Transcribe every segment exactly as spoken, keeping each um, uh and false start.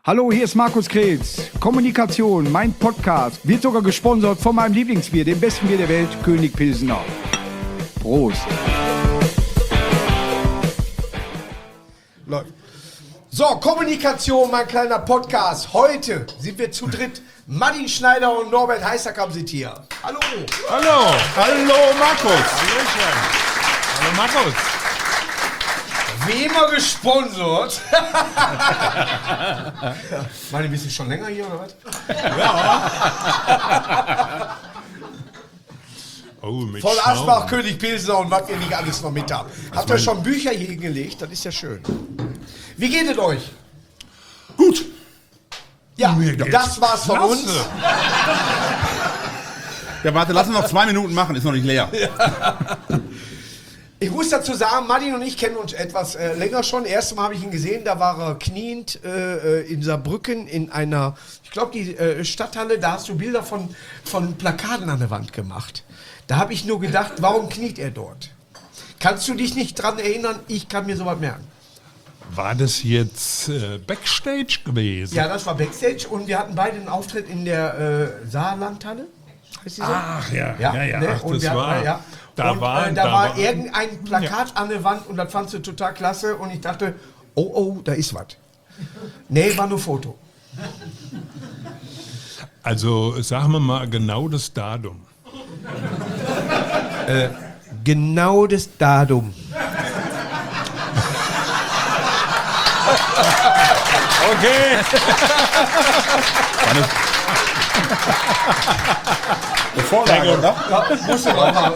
Hallo, hier ist Markus Kretz. Kommunikation, mein Podcast, wird sogar gesponsert von meinem Lieblingsbier, dem besten Bier der Welt, König Pilsener. Prost. Läuft. So, Kommunikation, mein kleiner Podcast. Heute sind wir zu dritt. Martin Schneider und Norbert Heisterkamp sind hier. Hallo. Hallo. Hallo Markus. Hallöchen. Hallo Markus. Wie immer gesponsert. Meine, bist du schon länger hier oder was? Ja. Oh, mit Voll Schaum. Asbach, König Pilsener und was ihr nicht alles noch mit habt. Habt ihr schon Bücher hier hingelegt? Das ist ja schön. Wie geht es euch? Gut. Ja, Mir geht's das war's von klasse. uns. Ja, warte, lass uns noch zwei Minuten machen, ist noch nicht leer. Ich muss dazu sagen, Martin und ich kennen uns etwas äh, länger schon. Erstes Mal habe ich ihn gesehen, da war er kniend äh, in Saarbrücken in einer, ich glaube die äh, Stadthalle, da hast du Bilder von, von Plakaten an der Wand gemacht. Da habe ich nur gedacht, warum kniet er dort? Kannst du dich nicht dran erinnern? Ich kann mir sowas merken. War das jetzt äh, Backstage gewesen? Ja, das war Backstage und wir hatten beide einen Auftritt in der äh, Saarlandhalle. Heißt die so? Ach ja, ja, ja. ne? Ach, Und das wir hatten, war, äh, ja. da und, war, äh, da, da war war irgendein Plakat an der Wand und das fandst du total klasse und ich dachte, oh, oh, da ist was. Nee, war nur Foto. Also sagen wir mal genau das Datum. Äh, genau das Datum. Okay. Eine Vorlage, oder? Ja, musst du auch haben.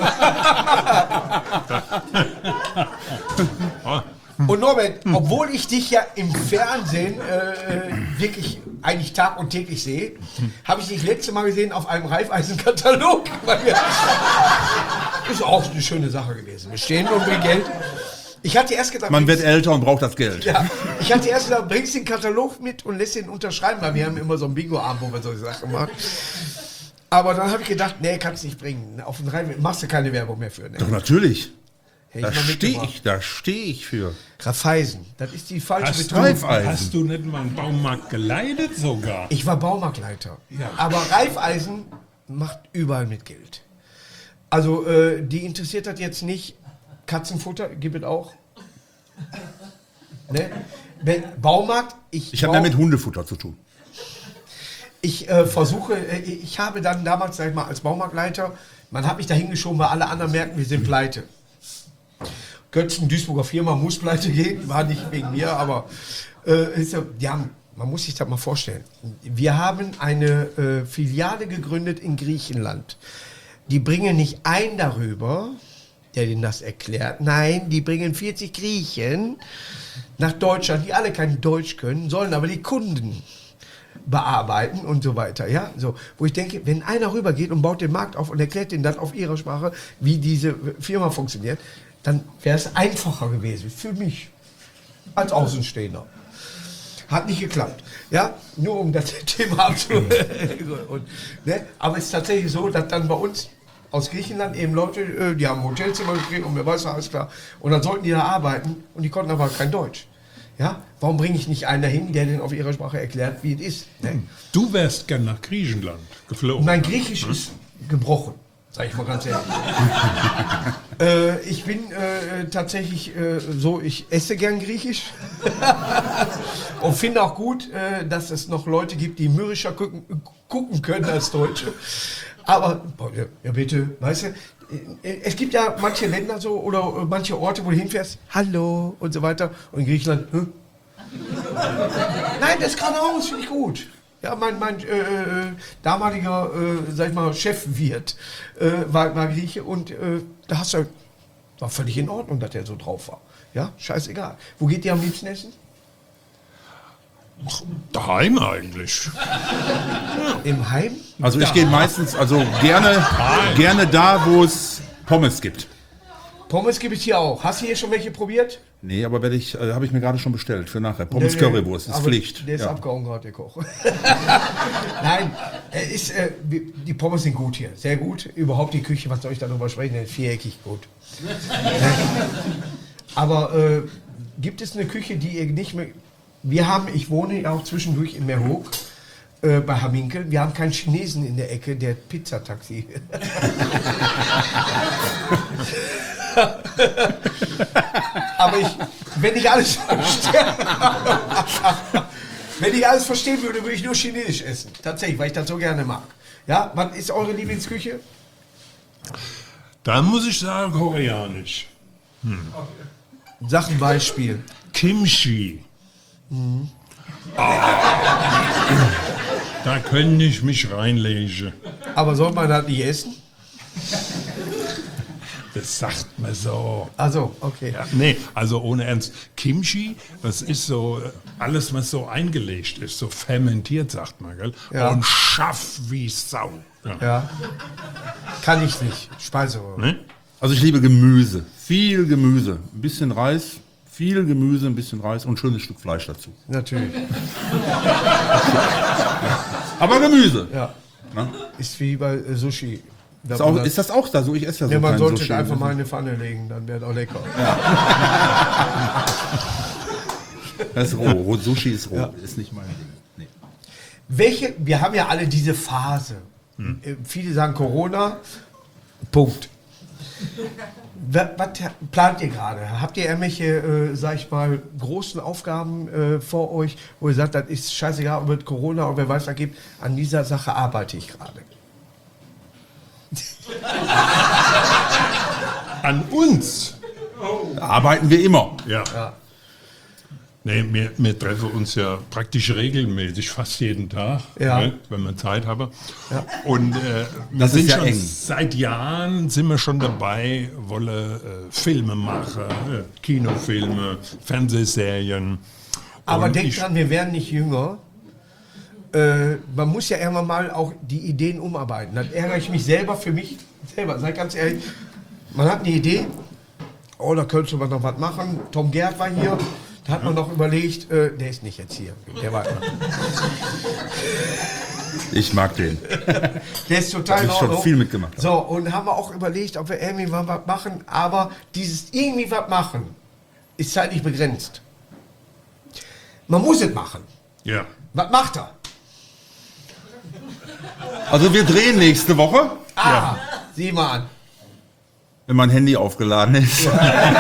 Und Norbert, obwohl ich dich ja im Fernsehen äh, wirklich eigentlich tag- und täglich sehe, habe ich dich letzte Mal gesehen auf einem Raiffeisen-Katalog. Ist auch eine schöne Sache gewesen. Wir stehen und bringen Geld. Ich hatte erst gedacht, Man wird älter und braucht das Geld. ja, ich hatte erst gedacht, bringst den Katalog mit und lässt ihn unterschreiben, weil wir haben immer so einen Bingo-Abend, wo wir solche Sachen machen. Aber dann habe ich gedacht, nee, kannst nicht bringen. Auf den Rhein machst du keine Werbung mehr für. Ne? Doch, natürlich. Hätte Da ich mal stehe mitgebracht. ich, da stehe ich für. Raiffeisen, das ist die falsche Hast du, Betonung. Raiffeisen. hast du nicht mal einen Baumarkt geleitet sogar? Ich war Baumarktleiter. Ja. Aber Raiffeisen macht überall mit Geld. Also, äh, die interessiert das jetzt nicht. Katzenfutter gibt es auch. Ne? Wenn- Baumarkt, ich, Ich habe bau- mehr mit Hundefutter zu tun. Ich äh, versuche, äh, ich habe dann damals, sag ich mal, als Baumarktleiter, man hat mich da hingeschoben, weil alle anderen merken, wir sind pleite. Götzen, Duisburger Firma, muss pleite gehen, war nicht wegen mir, aber äh, ist ja, die haben, man muss sich das mal vorstellen. Wir haben eine äh, Filiale gegründet in Griechenland. Die bringen nicht einen darüber, der denen das erklärt. Nein, die bringen vierzig Griechen nach Deutschland, die alle kein Deutsch können, sollen aber die Kunden bearbeiten und so weiter, ja, so, wo ich denke, wenn einer rübergeht und baut den Markt auf und erklärt denen dann auf ihrer Sprache, wie diese Firma funktioniert, dann wäre es einfacher gewesen für mich als Außenstehender. Hat nicht geklappt, ja, nur um das Thema abzu... und, ne? Aber es ist tatsächlich so, dass dann bei uns aus Griechenland eben Leute, äh, die haben ein Hotelzimmer gekriegt und mir weiß ja alles klar, und dann sollten die da arbeiten und die konnten aber kein Deutsch. Ja, warum bringe ich nicht einen dahin, der denen auf ihrer Sprache erklärt, wie es ist? Ne? Du wärst gern nach Griechenland geflogen. Mein Griechisch ist gebrochen, sage ich mal ganz ehrlich. äh, ich bin äh, tatsächlich äh, so, ich esse gern Griechisch und finde auch gut, äh, dass es noch Leute gibt, die mürrischer gucken, gucken können als Deutsche. Aber, boah, ja, ja bitte, weißt du, äh, es gibt ja manche Länder so oder äh, manche Orte, wo du hinfährst, hallo und so weiter. Und in Griechenland, hm? Nein, das ist geradeaus, finde ich gut. Ja, mein, mein äh, damaliger, äh, sag ich mal, Chefwirt äh, war, war Grieche und äh, da hast du, war völlig in Ordnung, dass der so drauf war. Ja, scheißegal. Wo geht ihr am liebsten essen? Daheim eigentlich. Im Heim? Also ich gehe meistens, also gerne, gerne da, wo es Pommes gibt. Pommes gibt es hier auch. Hast du hier schon welche probiert? Nee, aber werde ich, äh, habe ich mir gerade schon bestellt für nachher. Pommes Currywurst ist Aber Pflicht. Der ist Ja. abgehauen gerade, der Koch. Nein, er ist, äh, die Pommes sind gut hier. Sehr gut. Überhaupt die Küche, was soll ich darüber sprechen? Der ist viereckig gut. Aber äh, gibt es eine Küche, die ihr nicht mehr wir haben, ich wohne ja auch zwischendurch in Meerhoek, äh, bei Hamminkel. Wir haben keinen Chinesen in der Ecke, der Pizzataxi. Aber ich, wenn ich alles verstehe, wenn ich alles verstehen würde, würde ich nur Chinesisch essen. Tatsächlich, weil ich das so gerne mag. Ja, was ist eure Lieblingsküche? Da muss ich sagen, koreanisch. Sag ein Beispiel. Kimchi. Mhm. Da könnte ich mich reinlegen. Aber soll man das nicht essen? Das sagt man so. Also, okay. Ja, nee, also ohne Ernst. Kimchi, das ist so äh, alles, was so eingelegt ist, so fermentiert, sagt man, gell? Ja. Und scharf wie Sau. Ja. Ja. Kann ich nicht. Speiseröhre. Ne? Also ich liebe Gemüse, viel Gemüse, ein bisschen Reis, viel Gemüse, ein bisschen Reis und ein schönes Stück Fleisch dazu. Natürlich. Aber Gemüse. Ja. Na? Ist wie bei äh, Sushi. Da Ist, auch, man- ist das auch da so? Ich esse ja so ja, man kein sollte Sushi. es einfach mal in eine Pfanne legen, dann wäre es auch lecker. Das ist roh. roh. Sushi ist roh. Ist nicht mein Ding. Nee. Welche, wir haben ja alle diese Phase. Äh, Viele sagen Corona. Punkt. Was, was plant ihr gerade? Habt ihr irgendwelche, äh, sag ich mal, großen Aufgaben äh, vor euch, wo ihr sagt, das ist scheißegal, ob es Corona oder wer weiß was gibt, an dieser Sache arbeite ich gerade. An uns. Da arbeiten wir immer. Ja. Ja. Nee, wir, wir treffen uns ja praktisch regelmäßig, fast jeden Tag, Ja. ne, wenn wir Zeit haben. Ja. Und äh, wir Das ist sind ja schon eng. seit Jahren sind wir schon dabei, wollen äh, Filme machen, äh, Kinofilme, Fernsehserien. Aber Und denkt ich- dran, wir werden nicht jünger. Äh, man muss ja irgendwann mal auch die Ideen umarbeiten. Dann ärgere ich mich selber für mich selber. Seid ganz ehrlich, man hat eine Idee, oh, da könnte man noch was machen. Tom Gerd war hier, da hat man noch überlegt, äh, der ist nicht jetzt hier. Der war Ich mag den. Der ist total Hab ich in schon Ordnung. viel mitgemacht. So, und haben wir auch überlegt, ob wir irgendwie mal was machen, aber dieses irgendwie was machen ist zeitlich begrenzt. Man muss es machen. Ja. Was macht er? Also wir drehen nächste Woche, Ah, sieh mal an. wenn mein Handy aufgeladen ist.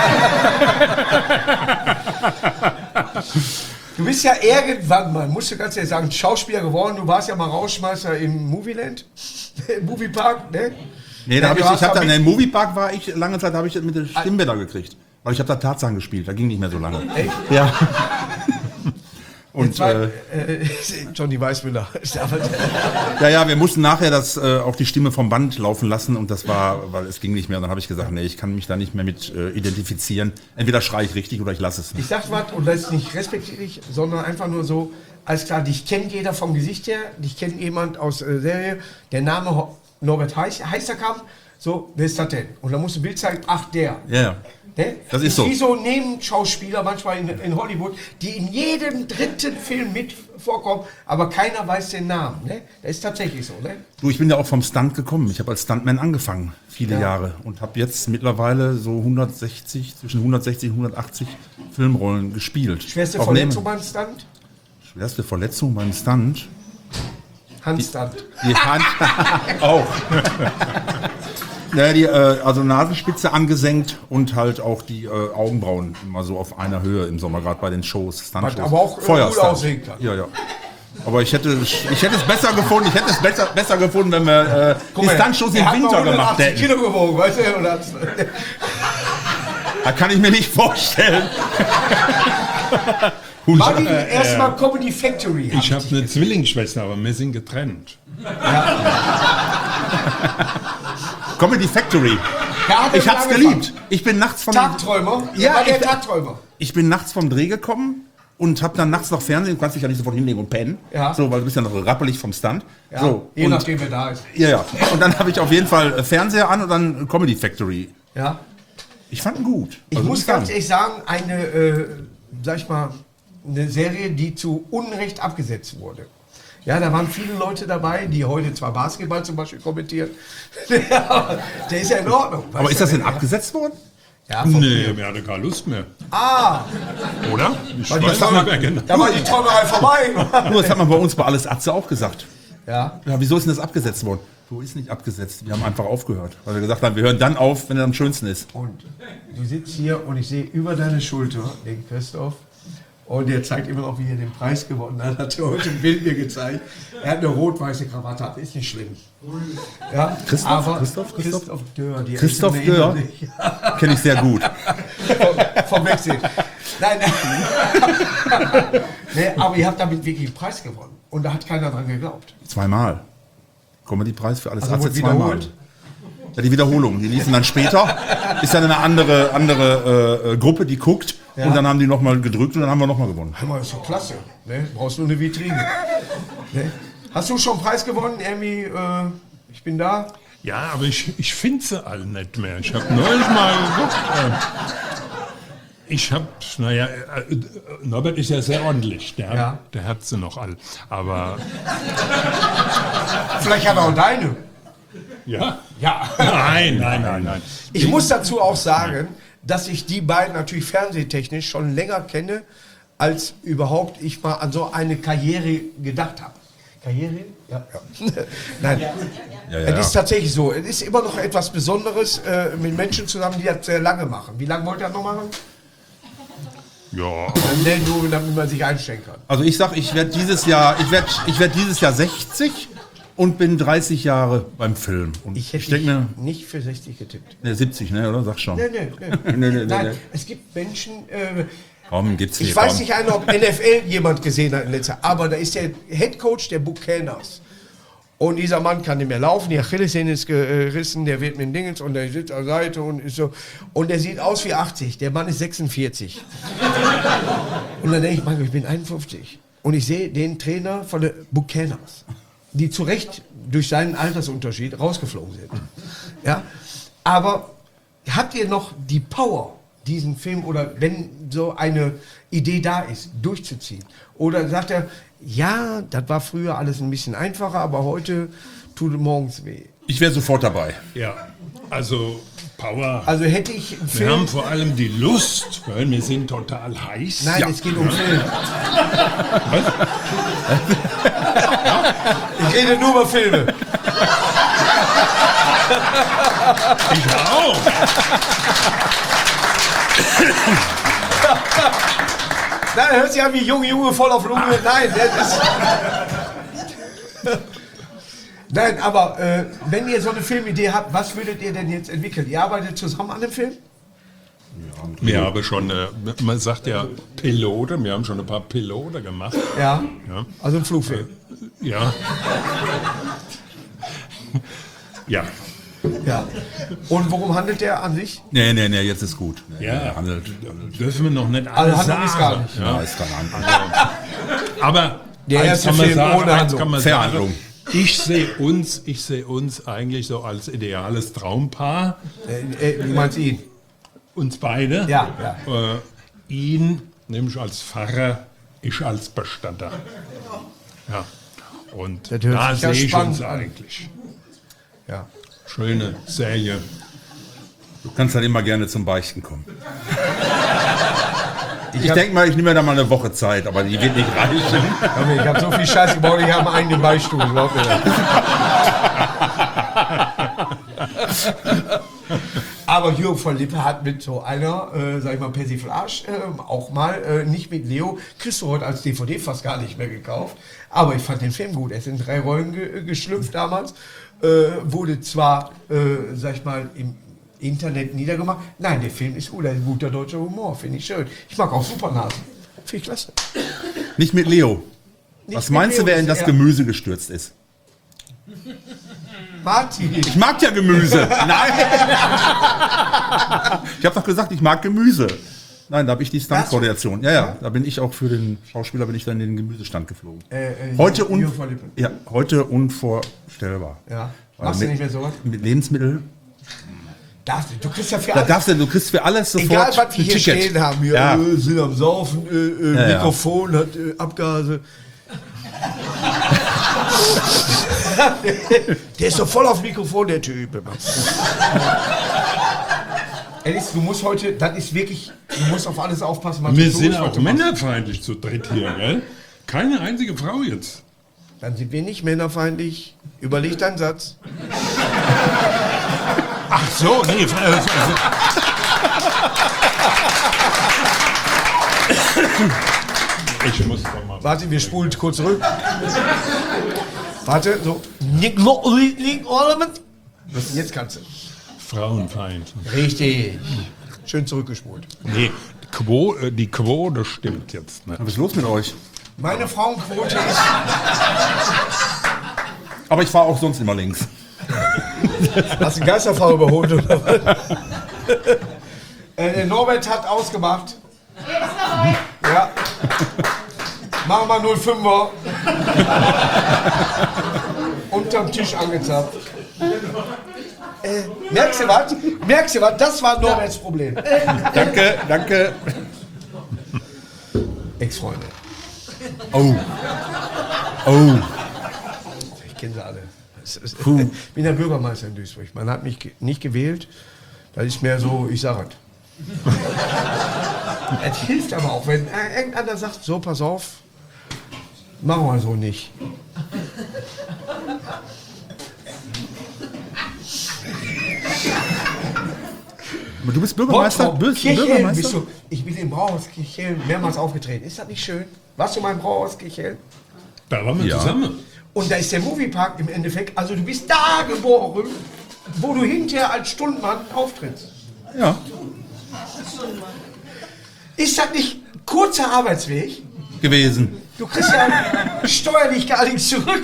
Du bist ja irgendwann mal, musst du ganz ehrlich sagen, Schauspieler geworden. Du warst ja mal Rauschmeister im Movieland, im Moviepark, ne? Nee, da Ja, hab du ich, hast ich hab da da, in mit- den Moviepark war ich, lange Zeit habe ich das mit den Stimmbänder gekriegt. Weil ich habe da Tarzan gespielt, da ging nicht mehr so lange. Echt? Ja. Und Jetzt war, äh, äh, Johnny Weissmüller. Aber- ja, ja, wir mussten nachher das äh, auch die Stimme vom Band laufen lassen und das war, weil es ging nicht mehr. Und dann habe ich gesagt, nee, ich kann mich da nicht mehr mit äh, identifizieren. Entweder schreie ich richtig oder ich lasse es. Ich sag was, und das ist nicht respektierlich, sondern einfach nur so, alles klar, dich kennt jeder vom Gesicht her, dich kennt jemand aus äh, Serie, der Name Ho- Norbert Heiß, Heißerkamp, so, wer ist das denn? Und dann musst du ein Bild zeigen, ach, der. Ja, ja. Ne? Das ist so. Wie so Nebenschauspieler manchmal in, in Hollywood, die in jedem dritten Film mit vorkommen, aber keiner weiß den Namen. Ne? Das ist tatsächlich so. Ne? Du, ich bin ja auch vom Stunt gekommen. Ich habe als Stuntman angefangen, viele Ja. Jahre. Und habe jetzt mittlerweile so hundertsechzig, zwischen hundertsechzig und hundertachtzig Filmrollen gespielt. Schwerste Auch Verletzung neben- beim Stunt? Schwerste Verletzung beim Stunt? Handstunt. Die Hand auch. Ja, die, äh, also Nasenspitze angesenkt und halt auch die äh, Augenbrauen immer so auf einer Höhe im Sommer, gerade bei den Shows. Stunt-Shows. Was aber auch, äh, Feuerstunt. gut aussehen kann. Ja, ja. Aber ich hätte, ich hätte es besser gefunden, ich hätte es besser, besser gefunden, wenn wir äh, die Stunt-Shows im er hat Winter mal gemacht hundertachtzig hätten. Kilo gewogen, weißt du? Oder Das kann ich mir nicht vorstellen. War die erstmal Comedy Factory? Ich habe eine Zwillingsschwester, aber wir sind getrennt. Comedy Factory. Ja, hat er Ich hab's schon angefangen. geliebt. Ich bin nachts vom Tagträumer? Ja, war der ich- Tagträumer. Ich bin nachts vom Dreh gekommen und hab dann nachts noch Fernsehen. Du kannst dich ja nicht sofort hinlegen und pennen. Ja. So, weil du bist ja noch rappelig vom Stunt. Ja, so, je und, nachdem, wer da ist. Ja, ja. Und dann habe ich auf jeden Fall äh, Fernseher an und dann Comedy Factory. Ja. Ich fand ihn gut. Ich Also, muss sagen. ganz ehrlich sagen, eine, äh, sag ich mal, eine Serie, die zu Unrecht abgesetzt wurde. Ja, da waren viele Leute dabei, die heute zwar Basketball zum Beispiel kommentieren. Der ist ja in Ordnung. Aber weißt ist du, das denn ja. abgesetzt worden? Ja, von Nee, früher. wir hatten keine Lust mehr. Ah, Oder? Ich weil die weiß Trommel, nicht mehr genau. da war die Trommelei vorbei. Nur, das hat man bei uns bei Alles Atze auch gesagt. Ja. Ja, wieso ist denn das abgesetzt worden? Wo ist nicht abgesetzt? Wir haben einfach aufgehört. Weil wir gesagt haben, wir hören dann auf, wenn er am schönsten ist. Und du sitzt hier und ich sehe über deine Schulter den Christoph. Und der zeigt immer noch, wie er den Preis gewonnen hat. Hat er heute ein Bild mir gezeigt. Er hat eine rot-weiße Krawatte, ab. Ist nicht schlimm. Ja, Christoph? aber Christoph? Christoph? Christoph Dörr. Die Christoph Älteren Dörr? erinnern sich. Kenne ich sehr gut. Vom Wechsel. Nein. Nee, aber ihr habt damit wirklich einen Preis gewonnen. Und da hat keiner dran geglaubt. Zweimal. Comedy-Preis für Alles Also Atze wurde zweimal. wiederholt? Ja, die Wiederholung. Die liefen dann später. Ist dann eine andere, andere äh, äh, Gruppe, die guckt. Ja. Und dann haben die nochmal gedrückt und dann haben wir nochmal gewonnen. Hör mal, das ist doch klasse. Ne? Brauchst nur eine Vitrine. Ne? Hast du schon einen Preis gewonnen? Irgendwie, äh, ich bin da. Ja, aber ich, ich finde sie alle nicht mehr. Ich habe neulich mal geguckt. Äh, ich habe, naja, äh, Norbert ist ja sehr ordentlich. Der, Ja. der hat sie noch alle. Aber Vielleicht hat er auch deine. ja. Ja. Nein, nein, nein, nein. Ich muss dazu auch sagen, dass ich die beiden natürlich fernsehtechnisch schon länger kenne, als überhaupt ich mal an so eine Karriere gedacht habe. Karriere? Ja. ja. Nein, Ja, ja, es ist ja. tatsächlich so. Es ist immer noch etwas Besonderes äh, mit Menschen zusammen, die das sehr lange machen. Wie lange wollt ihr das noch machen? Ja, Äh, nur, damit man sich einstellen kann. Also ich sag, ich werde dieses Jahr, ich werde ich werd dieses Jahr sechzig und bin dreißig Jahre beim Film. Und Ich hätte denk mir, nicht für sechzig getippt. ne, siebzig, ne, oder? Sag schon. Nee, nee, nee. Nee, nee, nee, Nein, nee. es gibt Menschen, äh, Komm, gibt's ich hier, weiß komm. nicht, einer, ob N F L jemand gesehen hat in letzter Zeit, aber da ist der Headcoach der Buccaneers. Und dieser Mann kann nicht mehr laufen, die Achillessehne ist gerissen, der wird mit dem Dingens und der sitzt an der Seite und ist so. Und der sieht aus wie achtzig, der Mann ist sechsundvierzig. Und dann denke ich, Mann, ich bin einundfünfzig. Und ich sehe den Trainer von der Buccaneers, die zu Recht durch seinen Altersunterschied rausgeflogen sind. Ja? Aber habt ihr noch die Power, diesen Film, oder wenn so eine Idee da ist, durchzuziehen? Oder sagt er, ja, das war früher alles ein bisschen einfacher, aber heute tut es morgens weh. Ich wäre sofort dabei. ja. Also Power. Also hätte ich einen wir Film... haben vor allem die Lust, weil wir sind total heiß. Nein, Ja. es geht um Film. Ich rede nur über Filme. Ich auch. Nein, hört sich an wie Junge, Junge, voll auf Lunge. Nein, das ist... Nein, aber äh, wenn ihr so eine Filmidee habt, was würdet ihr denn jetzt entwickeln? Ihr arbeitet zusammen an dem Film? Wir haben schon, äh, man sagt ja Pilote, wir haben schon ein paar Pilote gemacht. Ja. Ja. Also ein Flugfilm. Ja. Ja. Ja. Und worum handelt der an sich? Nee, nee, nee, jetzt ist gut. Nee, Ja. nee, handelt. Dürfen wir noch nicht alles Also Handlung ist gar sagen. nicht. Ja, ist keine Ahnung. Aber Der eins erste kann man Film sagen, ohne eins Handlung. kann man Verhandlung. sagen, ich sehe uns, ich sehe uns eigentlich so als ideales Traumpaar. Äh, äh, du meinst ihn? Uns beide. Ja, ja. Äh, ihn nämlich als Pfarrer, ich als Bestatter. Ja. Und Das hört da sich ja sehe ich spannend uns an. eigentlich. Ja. Schöne Serie. Du kannst dann immer gerne zum Beichten kommen. Ich denke mal, ich nehme mir da mal eine Woche Zeit, aber die wird nicht reichen. Ich habe so viel Scheiße gebaut, ich habe einen eigenen Beistuhl. Glaubt mir das. Aber Jürgen von Lippe hat mit so einer, äh, sag ich mal, Persiflage äh, auch mal, äh, nicht mit Leo, kriegst du heute als D V D fast gar nicht mehr gekauft. Aber ich fand den Film gut. Er ist in drei Rollen ge geschlüpft damals. Äh, wurde zwar, äh, sag ich mal, im Internet niedergemacht. Nein, der Film ist gut. Er ist guter deutscher Humor. Finde ich schön. Ich mag auch Supernasen. Finde ich klasse. Nicht mit Leo. Nicht Was mit meinst du, Leo, wer in das ja. Gemüse gestürzt ist? Martin. Ich mag ja Gemüse. Nein. Ich habe doch gesagt, ich mag Gemüse. Nein, da habe ich die Stunt-Koordination. Ja, ja, da bin ich auch für den Schauspieler bin ich dann in den Gemüsestand geflogen. Äh, äh, Heute, Jürgen un von Lippe. ja, heute unvorstellbar. Ja. Weil Machst du mit, nicht mehr sowas? Mit Lebensmitteln. Darfst du, du kriegst ja für Da alles. darfst du, du kriegst für alles sofort Egal, was wir ein hier Ticket. stehen haben. Wir Ja. äh, sind am Saufen, äh, äh, Ja, ja. Mikrofon hat äh, Abgase. Der ist doch voll auf Mikrofon, der Typ. immer. Alice, du musst heute, das ist wirklich, du musst auf alles aufpassen, was Wir du tust, sind was auch du machst. männerfeindlich zu dritt hier, gell? Keine einzige Frau jetzt. Dann sind wir nicht männerfeindlich. Überleg deinen Satz. Ach so, nee. Äh, ich muss doch mal. Warte, wir spulen kurz zurück. Warte, so. Was jetzt kannst du? Frauenfeind. Richtig. Schön zurückgespult. Nee, Quo, äh, die Quote stimmt jetzt. Ne? Was ist los mit euch? Meine Frauenquote ist. Aber ich fahre auch sonst immer links. Hast du einen Geisterfahrer überholt oder was? äh, der Norbert hat ausgemacht. Ja. Machen wir null fünfer. Unterm Tisch angezapft. Äh, merkst du was? Merkst du was? Das war Norberts Problem. Danke, danke. Ex-Freunde. Oh. Oh. Ich kenne sie alle. Es ist- Ich bin der Bürgermeister in Duisburg. Man hat mich ge- nicht gewählt. Das ist mehr so, ich sage es. Es hilft aber auch, wenn äh, irgendeiner sagt, so, pass auf, machen wir so nicht. Aber du bist Bürgermeister? Bottrop, Bist du Kirchhellen Bürgermeister? bist du. Ich bin im Brauhaus Kirchhellen mehrmals aufgetreten. Ist das nicht schön? Warst du mal im Brauhaus Kirchhellen? Da waren wir Ja. zusammen. Und da ist der Moviepark im Endeffekt. Also du bist da geboren, wo du hinterher als Stuntmann auftrittst. Ja. Ist das nicht kurzer Arbeitsweg? Gewesen. Du kriegst ja steuerlich gar nichts zurück.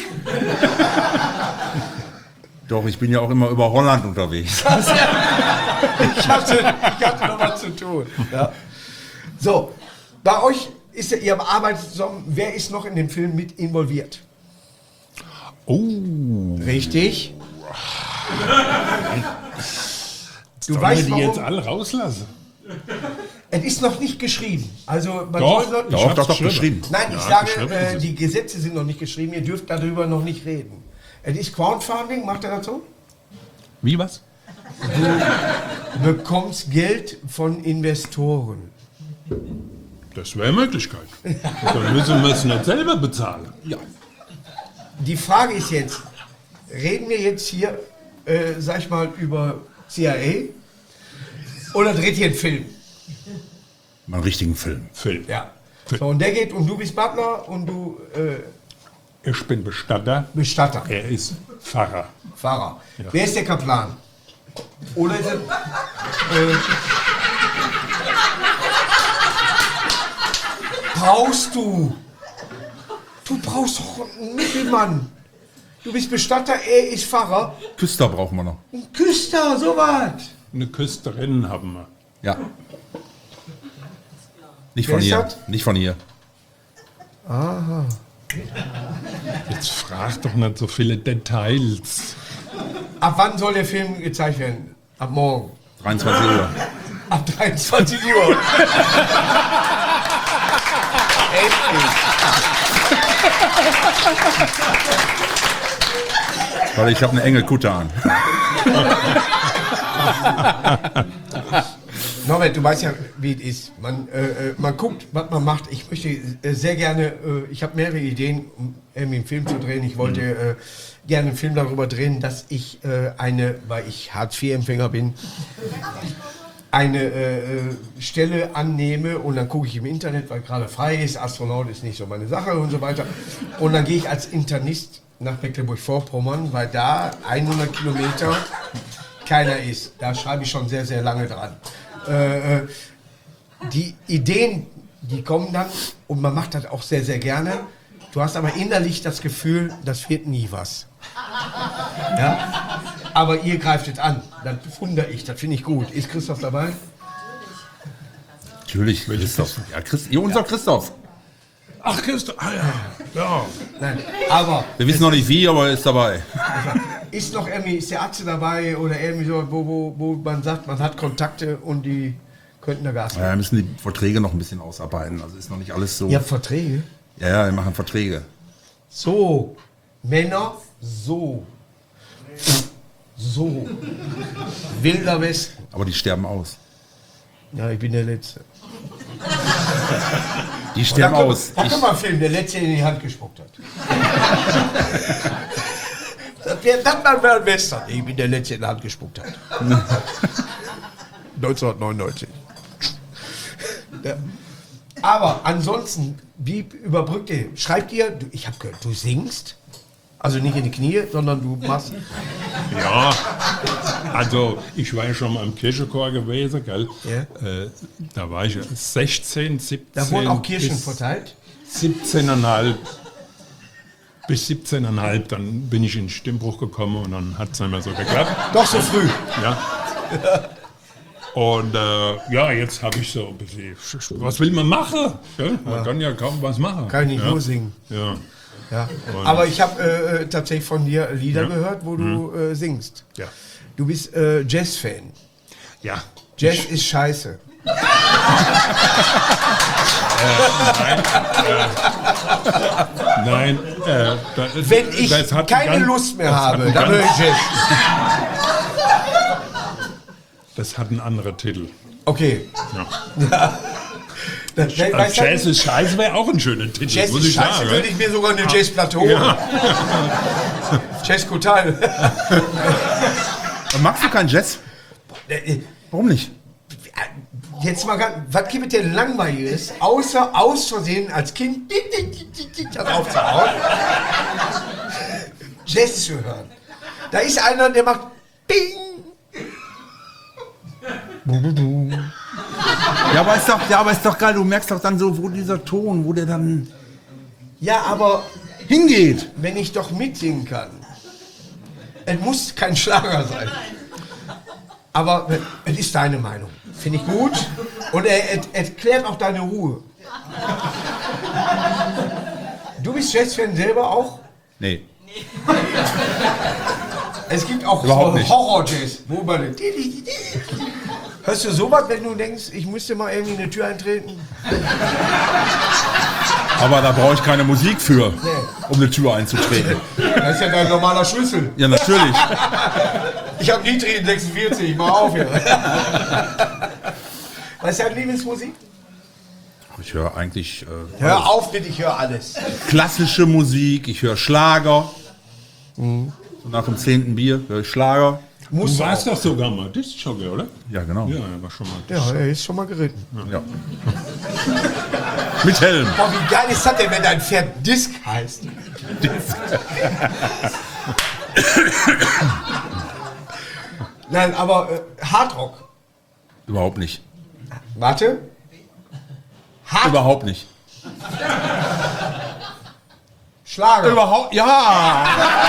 Doch, ich bin ja auch immer über Holland unterwegs. Ich hatte, ich hatte noch was zu tun. Ja. So, bei euch ist ja, ihr arbeitet zusammen. Wer ist noch in dem Film mit involviert? Oh, Richtig. Du sollen wir weißt die warum? jetzt alle rauslassen? Es ist noch nicht geschrieben. Also man Doch, soll noch, doch. Doch, hab's doch, doch, geschrieben. geschrieben. Nein, ich Ja, sage, geschrieben äh, ist es. die Gesetze sind noch nicht geschrieben. Ihr dürft darüber noch nicht reden. Es ist Crowdfunding, macht er das so? Wie was? Du bekommst Geld von Investoren. Das wäre eine Möglichkeit. Dann müssen wir es nicht selber bezahlen. Ja. Die Frage ist jetzt, reden wir jetzt hier, äh, sag ich mal, über C I A oder dreht ihr einen Film? Mal einen richtigen Film. Film. Ja. So, und der geht und du bist Butler und du äh, Ich bin Bestatter. Bestatter, Er ist Pfarrer. Pfarrer. Ja. Wer ist der Kaplan? Oder ist es, äh, brauchst du? Du brauchst doch einen Mittelmann. Du bist Bestatter, er ist Pfarrer. Küster brauchen wir noch. Ein Küster, sowas. Eine Küsterin haben wir. Ja. Nicht Wer von ist hier. das? Nicht von hier. Jetzt frag doch nicht so viele Details. Ab wann soll der Film gezeigt werden? Ab morgen. dreiundzwanzig Uhr. Ab dreiundzwanzig Uhr. Weil ich habe eine enge Kutte an. Norbert, du weißt ja, wie es ist. Man, äh, äh, man guckt, was man macht. Ich möchte äh, sehr gerne, äh, ich habe mehrere Ideen, um irgendwie einen Film zu drehen. Ich wollte äh, gerne einen Film darüber drehen, dass ich äh, eine, weil ich Hartz vier Empfänger bin, eine äh, äh, Stelle annehme und dann gucke ich im Internet, weil gerade frei ist, Astronaut ist nicht so meine Sache und so weiter. Und dann gehe ich als Internist nach Mecklenburg-Vorpommern, weil da hundert Kilometer keiner ist. Da schreibe ich schon sehr, sehr lange dran. Äh, äh, die Ideen, die kommen dann und man macht das auch sehr, sehr gerne. Du hast aber innerlich das Gefühl, das wird nie was. Ja? Aber ihr greift es an. Das wundere ich, das finde ich gut. Ist Christoph dabei? Natürlich, Christoph. Ja, Christ, ja, unser Christoph. Ach, Christoph. Ah, ja. Ja. Nein. Aber Wir wissen noch nicht wie, aber er ist dabei. ist noch irgendwie, ist der Atze dabei oder irgendwie so, wo, wo, wo man sagt, man hat Kontakte und die könnten da Gas geben? Ja, wir müssen die Verträge noch ein bisschen ausarbeiten. Also ist noch nicht alles so. Ihr habt Verträge? Ja, ja, wir machen Verträge. So. Männer, so. So. Wilder Westen. Aber die sterben aus. Ja, ich bin der Letzte. Die Da sterben können, aus. da Ich, können wir einen Film, der Letzte in die Hand gespuckt hat. Das wäre dann mal ein Western. Ich bin der Letzte, in die Hand gespuckt hat. neunzehnhundertneunundneunzig. Ja. Aber ansonsten, wie überbrückt ihr? Schreibt ihr, du, ich habe gehört, du singst? Also nicht in die Knie, sondern du machst... Ja, also ich war ja schon mal im Kirchenchor gewesen, gell? Ja. Äh, da war ich sechzehn, siebzehn. Da wurden auch Kirchen bis verteilt? siebzehn Komma fünf. Bis siebzehn Komma fünf, dann bin ich in den Stimmbruch gekommen und dann hat es nicht mehr so geklappt. Doch so früh. Ja. Und äh, ja, jetzt habe ich so ein bisschen, was will man machen? Ja, man ja. kann ja kaum was machen. Kann ich nicht ja. nur singen. Ja. Ja. Aber ich habe äh, tatsächlich von dir Lieder Ja. gehört, wo du äh, singst. Ja. Du bist äh, Jazz-Fan. Ja. Jazz ist scheiße. Nein, äh, das, Wenn ich das hat keine ganz- Lust mehr das hat habe, einen dann ganz- höre ich Jazz. Das hat einen anderen Titel. Okay. Ja. Das, Also weißt du, Jazz ist scheiße wäre auch ein schöner Titel, Jazz muss ist ich scheiße, sagen. würde ich mir sogar eine Jazzplatte holen. Jazz total. magst du keinen Jazz? Warum nicht? Jetzt mal ganz, was gibt es denn Langweiliges, außer aus Versehen als Kind das aufzuhauen, Jazz zu hören. Da ist einer, der macht Bing. Ja, aber ist doch, ja, aber ist doch geil. Du merkst doch dann so, wo dieser Ton, wo der dann Ja, aber hingeht. wenn ich doch mitsingen kann, es muss kein Schlager sein. Aber es ist deine Meinung. Finde ich gut. Und er, er erklärt auch deine Ruhe. Du bist Jazz-Fan selber auch? Nee. Es gibt auch Überhaupt so nicht. Horror-Jazz. Wo man Hörst du sowas, wenn du denkst, ich müsste mal irgendwie eine Tür eintreten? Aber da brauche ich keine Musik für, um eine Tür einzutreten. Das ist ja dein normaler Schlüssel. Ja, natürlich. Ich habe niedrigen sechsundvierzig, mach auf hier. Was ist deine Lieblingsmusik? Ich höre eigentlich äh, Hör auf mit, ich höre alles. klassische Musik, ich höre Schlager. Mhm. So nach dem zehnten Bier höre ich Schlager. Muss Du warst auch. doch sogar mal Disc-Jockey, oder? Ja, genau. Ja, er war schon mal. Ja, er ist schon mal geritten. Ja. Mit Helm. Boah, wie geil ist das denn, wenn dein Pferd Disc heißt? Nein, aber äh, Hardrock. Überhaupt nicht. Warte. Hard Überhaupt nicht. Schlager. Überhaupt, ja.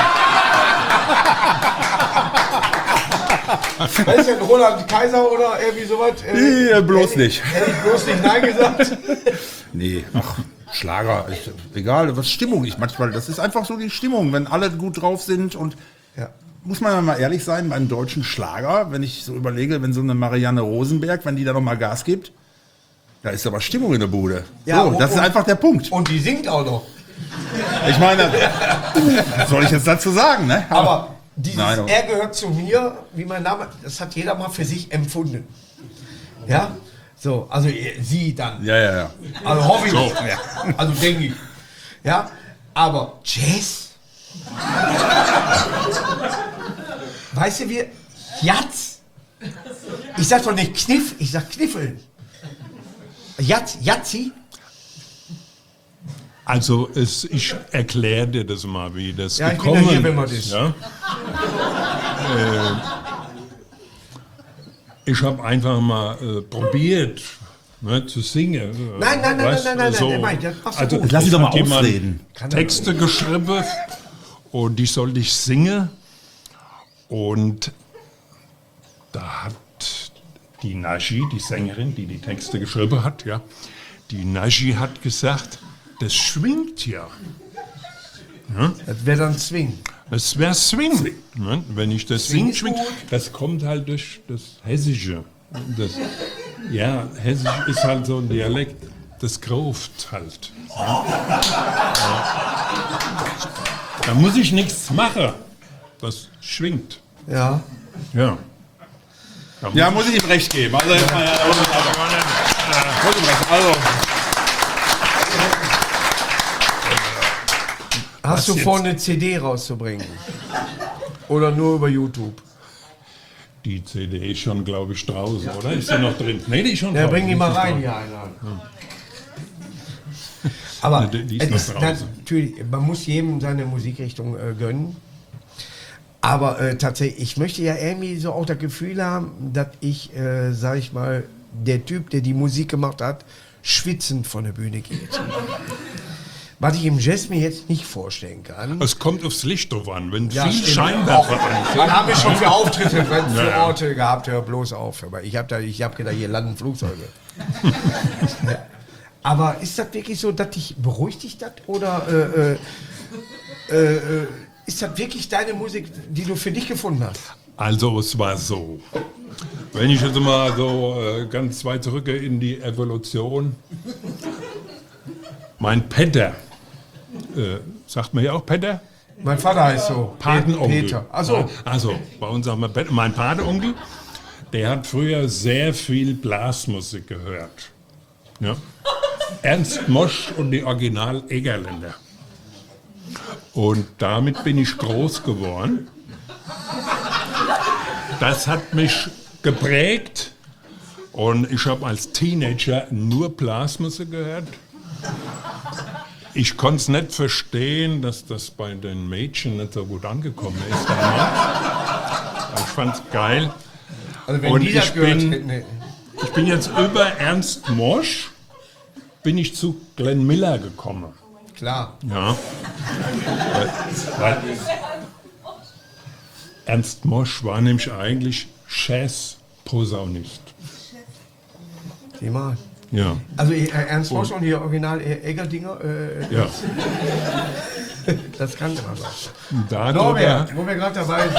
Was ist denn Roland Kaiser oder irgendwie sowas? Äh, Nee, bloß hätte nicht. ich- Hätte ich bloß nicht Nein gesagt. Nee, ach, Schlager, ich, egal, was Stimmung ich manchmal, das ist einfach so die Stimmung, wenn alle gut drauf sind und Ja. muss man ja mal ehrlich sein, beim deutschen Schlager, wenn ich so überlege, wenn so eine Marianne Rosenberg, wenn die da noch mal Gas gibt, da ist aber Stimmung in der Bude. Ja, so, und- das ist und- einfach der Punkt. Und die singt auch noch. Ich meine, was soll ich jetzt dazu sagen, ne? Aber dieses Nein, aber- Er gehört zu mir, wie mein Name, das hat jeder mal für sich empfunden. Ja? So, also ihr- sie dann. Ja, ja, ja. Also hoffe ich. So. Ja. Also denke ich. Ja? Aber Jazz? Weißt du, wie. Jatz? Ich sag doch nicht Kniff, ich sag Kniffeln. Jatz, Jatzi? Also es, ich erkläre dir das mal, wie das Ja, ich bin gekommen ja hier, wenn man ist. das- Ja? äh, ich habe einfach mal äh, probiert, ne, zu singen. äh, Nein, nein, nein, weißt, nein, nein, nein, so. nein, nein, das machst du Also, gut. Lass es ihn doch mal hat jemand ausreden. Texte geschrieben und die sollte ich singen. Und da hat die Naji, die Sängerin, die die Texte geschrieben hat, ja, die Naji hat gesagt, das schwingt ja. Das wäre dann Swing. Das wäre Swing. Ne? Wenn ich das Swing singe, ist schwingt. gut. Das kommt halt durch das Hessische. Das, ja, Hessisch ist halt so ein Dialekt. Das grouft halt. Ja. Da muss ich nichts machen. Das schwingt. Ja. Ja. Ja, muss ich ihm recht geben. Also, jetzt mal, ja, muss ich ihm recht. Also, Hast du jetzt? vor, eine C D rauszubringen? Oder nur über YouTube? Die C D ist schon, glaube ich, draußen, oder? Ist sie noch drin? Nee, die ist schon Ja, draußen. bring die mal ist rein, draußen. hier einer. Aber Ja, die- die ist es noch ist draußen. natürlich, man muss jedem seine Musikrichtung äh, gönnen. Aber äh, tatsächlich, ich möchte ja irgendwie so auch das Gefühl haben, dass ich, äh, sag ich mal, der Typ, der die Musik gemacht hat, schwitzend von der Bühne geht. Was ich im Jazz mir jetzt nicht vorstellen kann. Es kommt aufs Licht drauf an. Wenn Ja, viel stimmt. Scheinwerfer dran sind. Wann haben wir schon für Auftritte, wenn für Ja, ja. Orte gehabt? Hör bloß auf. Aber ich habe da, ich habe gedacht, hier landen Flugzeuge. Aber ist das wirklich so, dass dich beruhigt dich das oder äh, äh, äh, ist das wirklich deine Musik, die du für dich gefunden hast? Also es war so. Wenn ich jetzt mal so äh, ganz weit zurück in die Evolution. Mein Petter, äh, sagt man ja auch Petter? Mein Vater heißt so. Patenonkel. Peter. Also Also, bei uns sagen wir Petter. Mein Patenonkel, der hat früher sehr viel Blasmusik gehört. Ja. Ernst Mosch und die Original Egerländer. Und damit bin ich groß geworden. Das hat mich geprägt und ich habe als Teenager nur Blasmusik gehört. Ich konnte es nicht verstehen, dass das bei den Mädchen nicht so gut angekommen ist damals. Ich fand es geil. Also wenn Und die das ich gehört bin- hätten, nee. Ich bin jetzt über Ernst Mosch bin ich zu Glenn Miller gekommen. Klar. Ja. weil, weil Ernst Mosch war nämlich eigentlich Jazz-Posaunist. Sieh mal. Ja. Also äh, Ernst Mosch und die Original äh, Eggerdinger, äh, Ja. das kannte man doch. Darüber, Norbert, wo wir gerade dabei sind.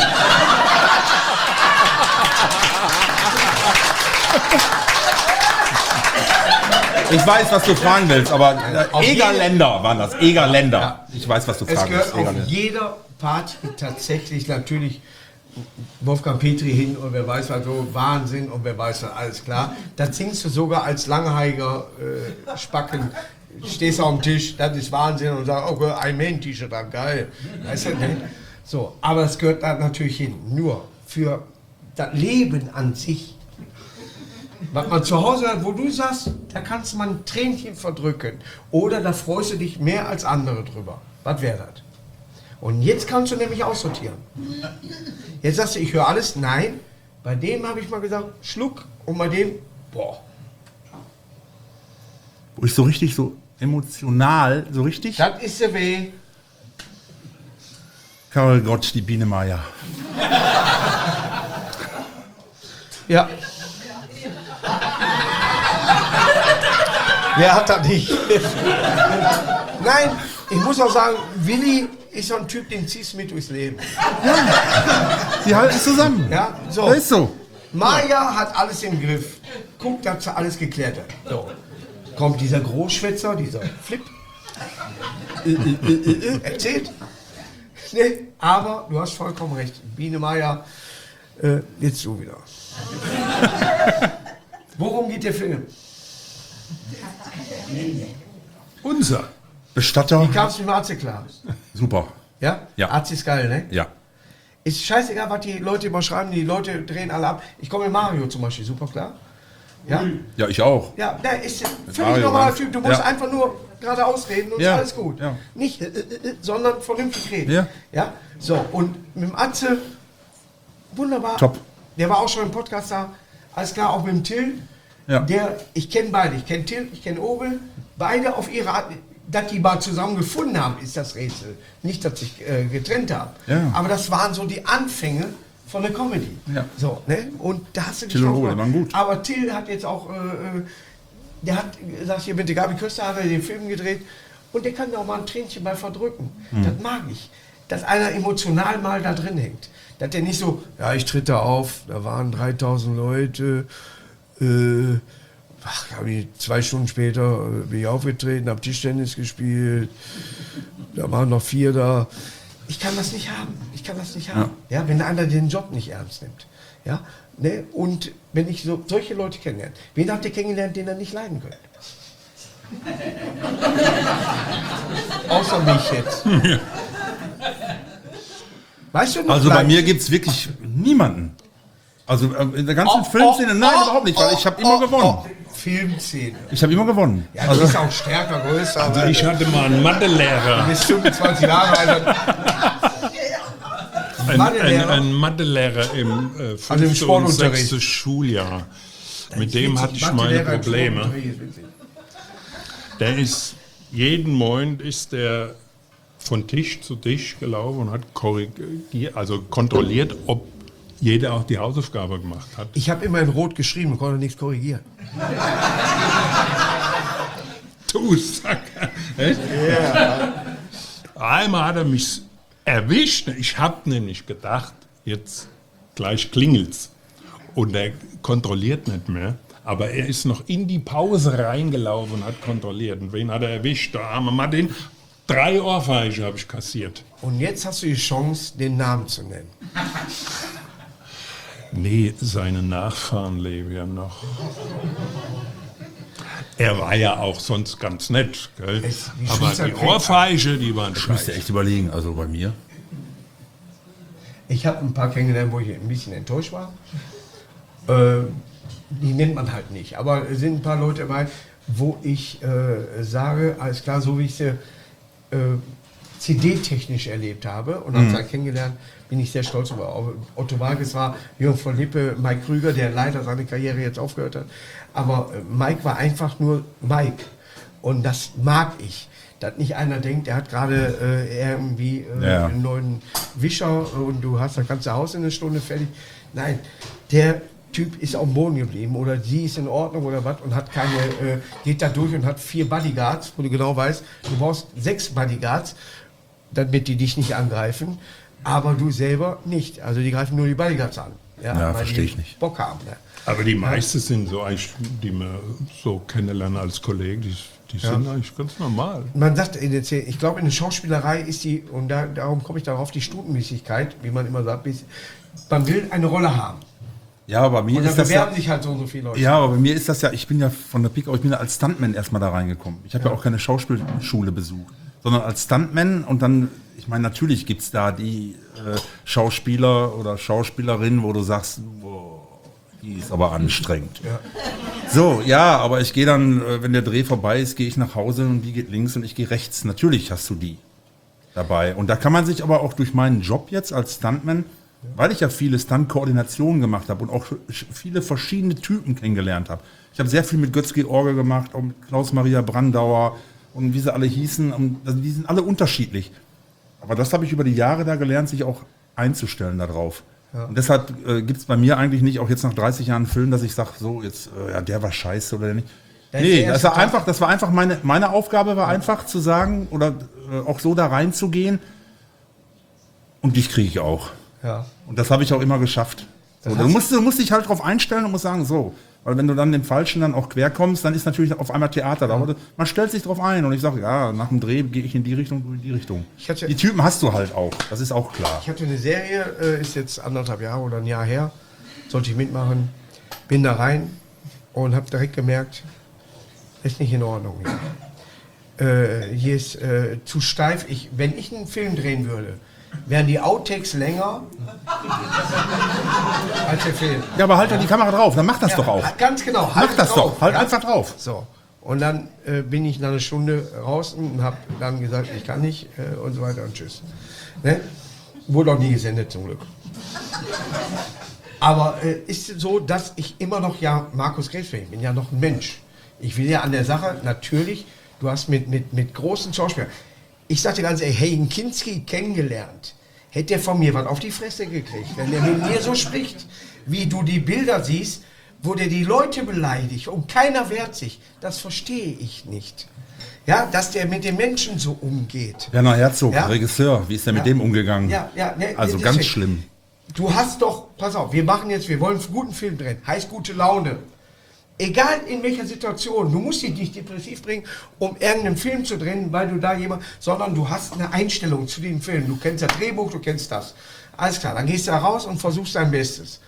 ich weiß, was du fragen willst, aber Auf äh, Egerländer waren das. Egerländer. Ich weiß, was du Es fragen gehört willst. auf Egerländer. jeder Party tatsächlich natürlich Wolfgang Petri hin und wer weiß was, so Wahnsinn und wer weiß was, alles klar. Da singst du sogar als langhaiger äh, Spacken, stehst auf dem Tisch, das ist Wahnsinn und sagst, oh, ein Man-T-Shirt an, geil. Weißt du, ne? So, aber es gehört da natürlich hin. Nur für das Leben an sich, was man zu Hause hat, wo du sagst, da kannst man ein Tränchen verdrücken oder da freust du dich mehr als andere drüber. Was wäre das? Und jetzt kannst du nämlich aussortieren. Jetzt sagst du, ich höre alles. Nein, bei dem habe ich mal gesagt, Schluck und bei dem, boah. Wo ich so richtig so emotional, so richtig. Das ist der weh. Karel Gott, die Biene Meier. Ja. Wer hat das nicht? Nein, ich muss auch sagen, Willi ist so ein Typ, den ziehst du mit durchs Leben. Die halten zusammen. Ja, so. Das ist so. Maya hat alles im Griff. Guckt, dass sie alles geklärt hat. So. Kommt dieser Großschwätzer, dieser Flip. Äh, äh, äh, äh, erzählt. Nee, aber du hast vollkommen recht. Biene Meier, äh, jetzt du wieder. Worum geht der Film? unser. Bestatter. Wie kamst du mit dem Arzt klar? Super. Ja? Ja. Arzt ist geil, ne? Ja. Ist scheißegal, was die Leute immer schreiben, die Leute drehen alle ab. Ich komme mit Mario zum Beispiel, super klar. Ja? Ja, ich auch. Ja, der ist ein völlig Mario, normaler ja. Typ. Du musst Ja. einfach nur geradeaus reden und Ja. ist alles gut. Ja. Nicht, äh, äh, äh, sondern vernünftig reden. Ja. Ja. So, und mit dem Atze, wunderbar. Top. Der war auch schon im Podcast da. Alles klar, auch mit dem Till. Ja. Der, ich kenne beide. Ich kenne Till, ich kenne Obel. Beide auf ihre Art. Dass die mal zusammen gefunden haben, ist das Rätsel. Nicht, dass sich äh, getrennt haben. Ja. Aber das waren so die Anfänge von der Comedy. Ja. So, ne? Und da hast du Till und geschaut, Obel waren gut. aber Till hat jetzt auch, äh, äh, der hat gesagt, hier mit der Gabi Köster hat er den Film gedreht und der kann da auch mal ein Tränchen bei verdrücken. Mhm. Das mag ich. Dass einer emotional mal da drin hängt. Dass der nicht so, ja, ich tritt da auf, da waren dreitausend Leute, äh, ach, hab ich, zwei Stunden später äh, bin ich aufgetreten, hab Tischtennis gespielt, da waren noch vier da. Ich kann das nicht haben. Ich kann das nicht haben. Ja, wenn einer den Job nicht ernst nimmt. Ja, ne? Und wenn ich so, solche Leute kennenlerne, wen habt ihr kennengelernt, den ihr nicht leiden könnt? Außer mich jetzt. Weißt du noch? Also bei Leid- mir gibt es wirklich niemanden. Also äh, in der ganzen Oh, Filmszene, oh, nein, oh, überhaupt nicht, weil ich habe oh, immer oh, gewonnen. oh, Filmszene. Ich habe immer gewonnen. Ja, du Also, bist auch stärker, größer. Also aber ich hatte mal einen Mathelehrer. du bist fünfundzwanzig Jahre alt. Ein, ein, Mathelehrer? ein Mathelehrer im äh, Also im fünften und Sportunterricht. sechsten Schuljahr. Mit dem hatte ich meine Probleme. Der ist, jeden Morgen ist der von Tisch zu Tisch gelaufen und hat korrigiert, also kontrolliert, ob jeder auch die Hausaufgabe gemacht hat. Ich habe immer in Rot geschrieben und konnte nichts korrigieren. Du Sacker. Echt? Einmal hat er mich erwischt. Ich habe nämlich gedacht, jetzt gleich klingelt's. Und er kontrolliert nicht mehr. Aber er ist noch in die Pause reingelaufen und hat kontrolliert. Und wen hat er erwischt? Der arme Martin. Drei Ohrfeige habe ich kassiert. Und jetzt hast du die Chance, den Namen zu nennen. Nee, seine Nachfahren leben ja noch. Er war ja auch sonst ganz nett, gell? Es- die Aber Schweizer die kriegt- Ohrfeige, die waren ich müsste scheiße. echt überlegen, also bei mir. Ich habe ein paar kennengelernt, wo ich ein bisschen enttäuscht war. Äh, die nennt man halt nicht. Aber es sind ein paar Leute dabei, wo ich äh, sage, alles klar, so wie ich sie äh, C D-technisch erlebt habe und habe sie kennengelernt, bin ich sehr stolz über. Otto Walkes war, Jürgen von Lippe, Mike Krüger, der leider seine Karriere jetzt aufgehört hat. Aber äh, Mike war einfach nur Mike. Und das mag ich. Dass nicht einer denkt, er hat gerade äh, irgendwie äh, Ja. einen neuen Wischer und du hast das ganze Haus in einer Stunde fertig. Nein, der Typ ist auf dem Boden geblieben oder sie ist in Ordnung oder was und hat keine, äh, geht da durch und hat vier Bodyguards, wo du genau weißt, du brauchst sechs Bodyguards, damit die dich nicht angreifen, aber du selber nicht. Also die greifen nur die Bodyguards an. Ja, weil versteh die ich nicht. Bock haben. Ne? Aber die meisten sind so eigentlich, die man so kennenlernen als Kollegen, die, die sind eigentlich ganz normal. Man sagt, in der C- ich glaube, in der Schauspielerei ist die, und da, darum komme ich darauf, die Stutenmäßigkeit, wie man immer sagt, ist, man will eine Rolle haben. Ja, aber bei mir Und da ist das ja, bewerben sich halt so und so viele Leute. ja, aber bei mir ist das ja, ich bin ja von der Pik auf, ich bin ja als Stuntman erstmal da reingekommen. Ich habe ja. ja auch keine Schauspielschule besucht, sondern als Stuntman und dann, ich meine, natürlich gibt es da die äh, Schauspieler oder Schauspielerinnen, wo du sagst, boah, die ist aber anstrengend. Ja. So, ja, aber ich gehe dann, äh, wenn der Dreh vorbei ist, gehe ich nach Hause und die geht links und ich gehe rechts. Natürlich hast du die dabei. Und da kann man sich aber auch durch meinen Job jetzt als Stuntman, weil ich ja viele Stunt-Koordinationen gemacht habe und auch viele verschiedene Typen kennengelernt habe. Ich habe sehr viel mit Götz-George gemacht, auch mit Klaus-Maria Brandauer und wie sie alle hießen. Und also die sind alle unterschiedlich. Aber das habe ich über die Jahre da gelernt, sich auch einzustellen darauf. Ja. Und deshalb äh, gibt es bei mir eigentlich nicht, auch jetzt nach dreißig Jahren Film, dass ich sage, so, jetzt, äh, ja, der war scheiße oder der nicht. Das nee, ist das war einfach, das war einfach meine, meine Aufgabe war einfach zu sagen oder äh, auch so da reinzugehen. Und dich kriege ich auch. Ja. Und das habe ich auch immer geschafft. So, du, musst, du musst dich halt darauf einstellen und musst sagen, so. Weil wenn du dann dem Falschen dann auch quer kommst, dann ist natürlich auf einmal Theater da. Aber man stellt sich darauf ein und ich sage, ja, nach dem Dreh gehe ich in die Richtung, du in die Richtung. Ich hatte- Die Typen hast du halt auch, das ist auch klar. Ich hatte eine Serie, äh, ist jetzt anderthalb Jahre oder ein Jahr her, sollte ich mitmachen, bin da rein und habe direkt gemerkt, ist nicht in Ordnung hier. Äh, hier ist äh, zu steif. Ich, wenn ich einen Film drehen würde, wären die Outtakes länger als der Film. Ja, aber halt doch die Kamera drauf, dann mach das doch auch. Ganz genau. Mach das drauf, doch, halt ja. einfach drauf. So. Und dann äh, bin ich nach einer Stunde draußen und habe dann gesagt, ich kann nicht äh, und so weiter und tschüss. Ne? Wurde auch nie gesendet zum Glück. Aber äh, ist so, dass ich immer noch ja Markus Krebs bin. Ich bin ja noch ein Mensch. Ich will ja an der Sache natürlich, du hast mit, mit, mit großen Schauspielern. Ich sagte ganz ehrlich, Hayden Kinski kennengelernt. Hätte er von mir was auf die Fresse gekriegt, wenn er mit mir so spricht, wie du die Bilder siehst, wo der die Leute beleidigt und keiner wehrt sich. Das verstehe ich nicht. Ja, dass der mit den Menschen so umgeht. Werner Herzog, Ja. Regisseur, wie ist der mit Ja. dem umgegangen? Ja, ja, ne, Also deswegen. ganz schlimm. Du hast doch, pass auf, wir machen jetzt, wir wollen einen guten Film drehen, heißt gute Laune. Egal in welcher Situation, du musst dich nicht depressiv bringen, um irgendeinen Film zu drehen, weil du da jemand, sondern du hast eine Einstellung zu dem Film. Du kennst das Drehbuch, du kennst das. Alles klar, dann gehst du da raus und versuchst dein Bestes.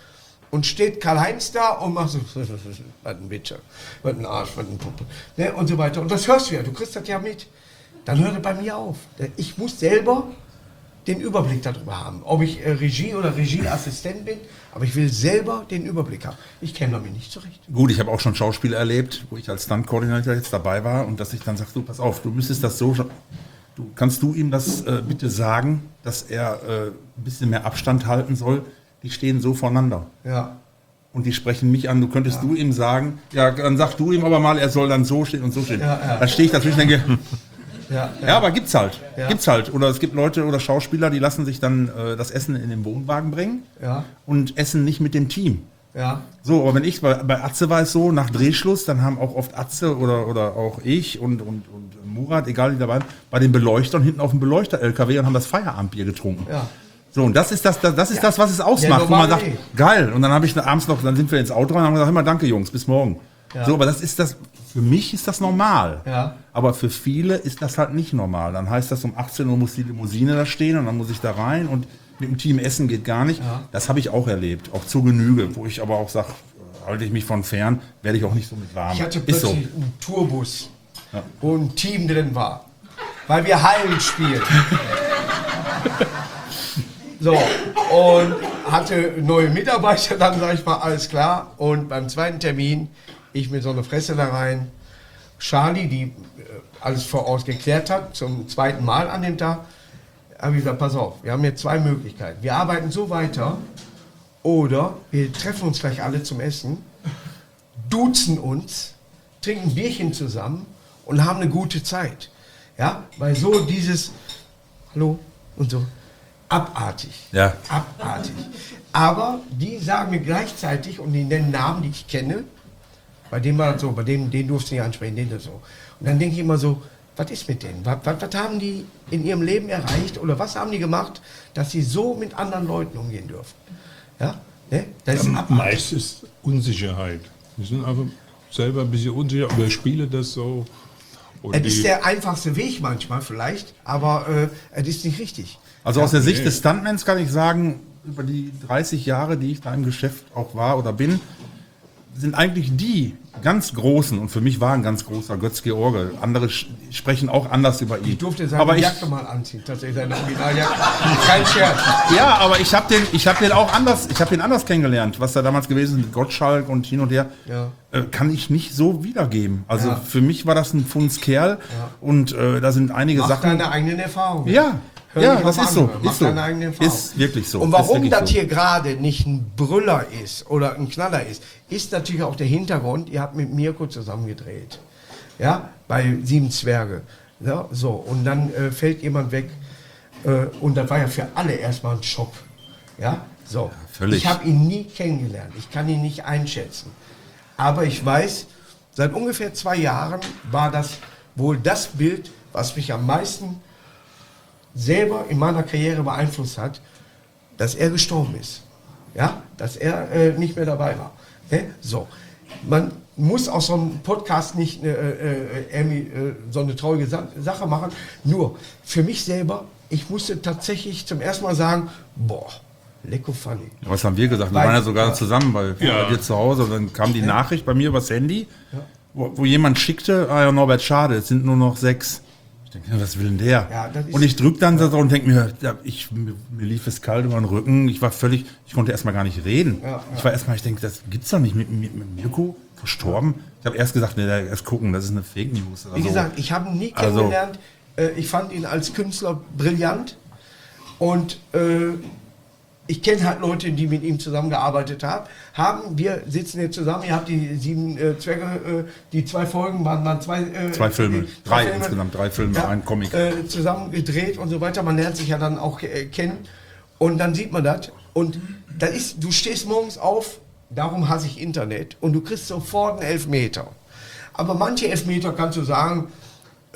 und steht Karl-Heinz da und macht so, was ein Bitcher, was ein Arsch, was ein Puppe, ne, und so weiter. Und das hörst du ja, du kriegst das ja mit. Dann hört er bei mir auf. Ich muss selber den Überblick darüber haben. Ob ich äh, Regie oder Regieassistent bin, aber ich will selber den Überblick haben. Ich käme damit nicht zurecht. Gut, ich habe auch schon Schauspiele erlebt, wo ich als Stunt-Koordinator jetzt dabei war und dass ich dann sage, du, pass auf, du müsstest das so, du, kannst du ihm das äh, bitte sagen, dass er äh, ein bisschen mehr Abstand halten soll? Die stehen so voneinander. Ja. Und die sprechen mich an, du könntest ja. du ihm sagen, ja, dann sag du ihm aber mal, er soll dann so stehen und so stehen. Ja, ja. Dann stehe ich dazwischen und denke, Ja, ja. ja, aber gibt's halt. Ja. Gibt's halt. Oder es gibt Leute oder Schauspieler, die lassen sich dann äh, das Essen in den Wohnwagen bringen ja. und essen nicht mit dem Team. Ja. So, aber wenn ich, bei, bei Atze war es so, nach Drehschluss, dann haben auch oft Atze oder, oder auch ich und, und, und Murat, egal die dabei waren, bei den Beleuchtern hinten auf dem Beleuchter-L K W und haben das Feierabendbier getrunken. Ja. So, und das ist das, das, das, ist ja. das was es ausmacht, wo man sagt, geil. Und dann habe ich abends noch, dann sind wir ins Auto und haben gesagt, immer danke Jungs, bis morgen. Ja. So, aber das ist das, für mich ist das normal. Ja. Aber für viele ist das halt nicht normal. Dann heißt das, um achtzehn Uhr muss die Limousine da stehen und dann muss ich da rein und mit dem Team essen geht gar nicht. Ja. Das habe ich auch erlebt, auch zur Genüge, wo ich aber auch sage, halte ich mich von fern, werde ich auch nicht so mit warm. Ich hatte ist plötzlich so. einen Tourbus, ja. wo ein Team drin war, weil wir Hallen spielen. So, und hatte neue Mitarbeiter, dann sage ich mal, alles klar. Und beim zweiten Termin, ich mit so einer Fresse da rein, Charlie, die äh, alles voraus geklärt hat, zum zweiten Mal an dem Tag, habe ich gesagt, pass auf, wir haben jetzt zwei Möglichkeiten. Wir arbeiten so weiter oder wir treffen uns gleich alle zum Essen, duzen uns, trinken ein Bierchen zusammen und haben eine gute Zeit. Ja, weil so dieses Hallo und so, abartig. Ja. Abartig. Aber die sagen mir gleichzeitig und die nennen Namen, die ich kenne. Bei dem war das so, bei dem, den durfte ich nicht ansprechen, den das so. Und dann denke ich immer so, was ist mit denen? Was, was, was haben die in ihrem Leben erreicht oder was haben die gemacht, dass sie so mit anderen Leuten umgehen dürfen? Ja? Ne? Das ist ja, meist ist Unsicherheit. Wir sind einfach selber ein bisschen unsicher, aber spiele das so. Es ist der einfachste Weg manchmal vielleicht, aber äh, es ist nicht richtig. Also ja, aus der Sicht nee. des Stuntmans kann ich sagen, über die dreißig Jahre, die ich da im Geschäft auch war oder bin, sind eigentlich die ganz großen, und für mich war ein ganz großer Götz George. Andere sprechen auch anders über ihn. Ich durfte seine aber ich, Jacke mal anziehen, tatsächlich seine Originaljacke. Kein Scherz. Ja, aber ich habe den, ich habe den auch anders, ich habe den anders kennengelernt, was da damals gewesen ist mit Gottschalk und hin und her, Ja. äh, kann ich nicht so wiedergeben. Also Ja. für mich war das ein Funskerl Ja. und äh, da sind einige Mach Sachen. deine eigenen Erfahrungen. Ja, Hör ja, nicht das auf ist so, andere. Mach ist so, deine eigenen Erfahrungen. ist wirklich so. Und ist warum wirklich das so. hier gerade nicht ein Brüller ist oder ein Knaller ist, ist natürlich auch der Hintergrund. Ihr habt mit Mirko zusammen gedreht, ja, bei Sieben Zwerge. Ja, so, und dann äh, fällt jemand weg äh, und das war ja für alle erstmal ein Schock. Ja, so. völlig. Ich habe ihn nie kennengelernt, ich kann ihn nicht einschätzen. Aber ich weiß, seit ungefähr zwei Jahren war das wohl das Bild, was mich am meisten selber in meiner Karriere beeinflusst hat, dass er gestorben ist. Ja, dass er äh, nicht mehr dabei war. Ne? So. Man muss aus so einem Podcast nicht äh, äh, äh, so eine traurige Sa Sache machen. Nur, für mich selber, ich musste tatsächlich zum ersten Mal sagen, boah, lecko funny. Was haben wir gesagt? Wir Weil- waren ja sogar ja. zusammen bei, Ja. bei dir zu Hause und dann kam die Nachricht bei mir übers Handy, wo, wo jemand schickte, ah ja, Norbert, schade, es sind nur noch sechs. Ich denke, ja, was will denn der? Ja, das ist- und ich drück dann so und denke mir, ja, ich, mir, mir lief es kalt über den Rücken, ich war völlig, ich konnte erstmal gar nicht reden. Ja, ja. Ich war erstmal, ich denke, das gibt's doch nicht, mit, mit, mit Mirko verstorben. Ich habe erst gesagt, nee, erst gucken, das ist eine Fake News. Oder Wie so. gesagt, ich habe ihn nie Also- kennengelernt. Äh, ich fand ihn als Künstler brillant. Und äh, ich kenne halt Leute, die mit ihm zusammengearbeitet haben. haben. Wir sitzen jetzt zusammen. Ihr habt die sieben äh, Zwerge, äh, die zwei Folgen waren, waren zwei, äh, Zwei Filme, die, drei insgesamt, drei Filme, ein Comic. Äh, zusammen gedreht und so weiter. Man lernt sich ja dann auch äh, kennen. Und dann sieht man das. Und das ist, du stehst morgens auf, darum hasse ich Internet, und du kriegst sofort einen Elfmeter. Aber manche Elfmeter kannst du sagen,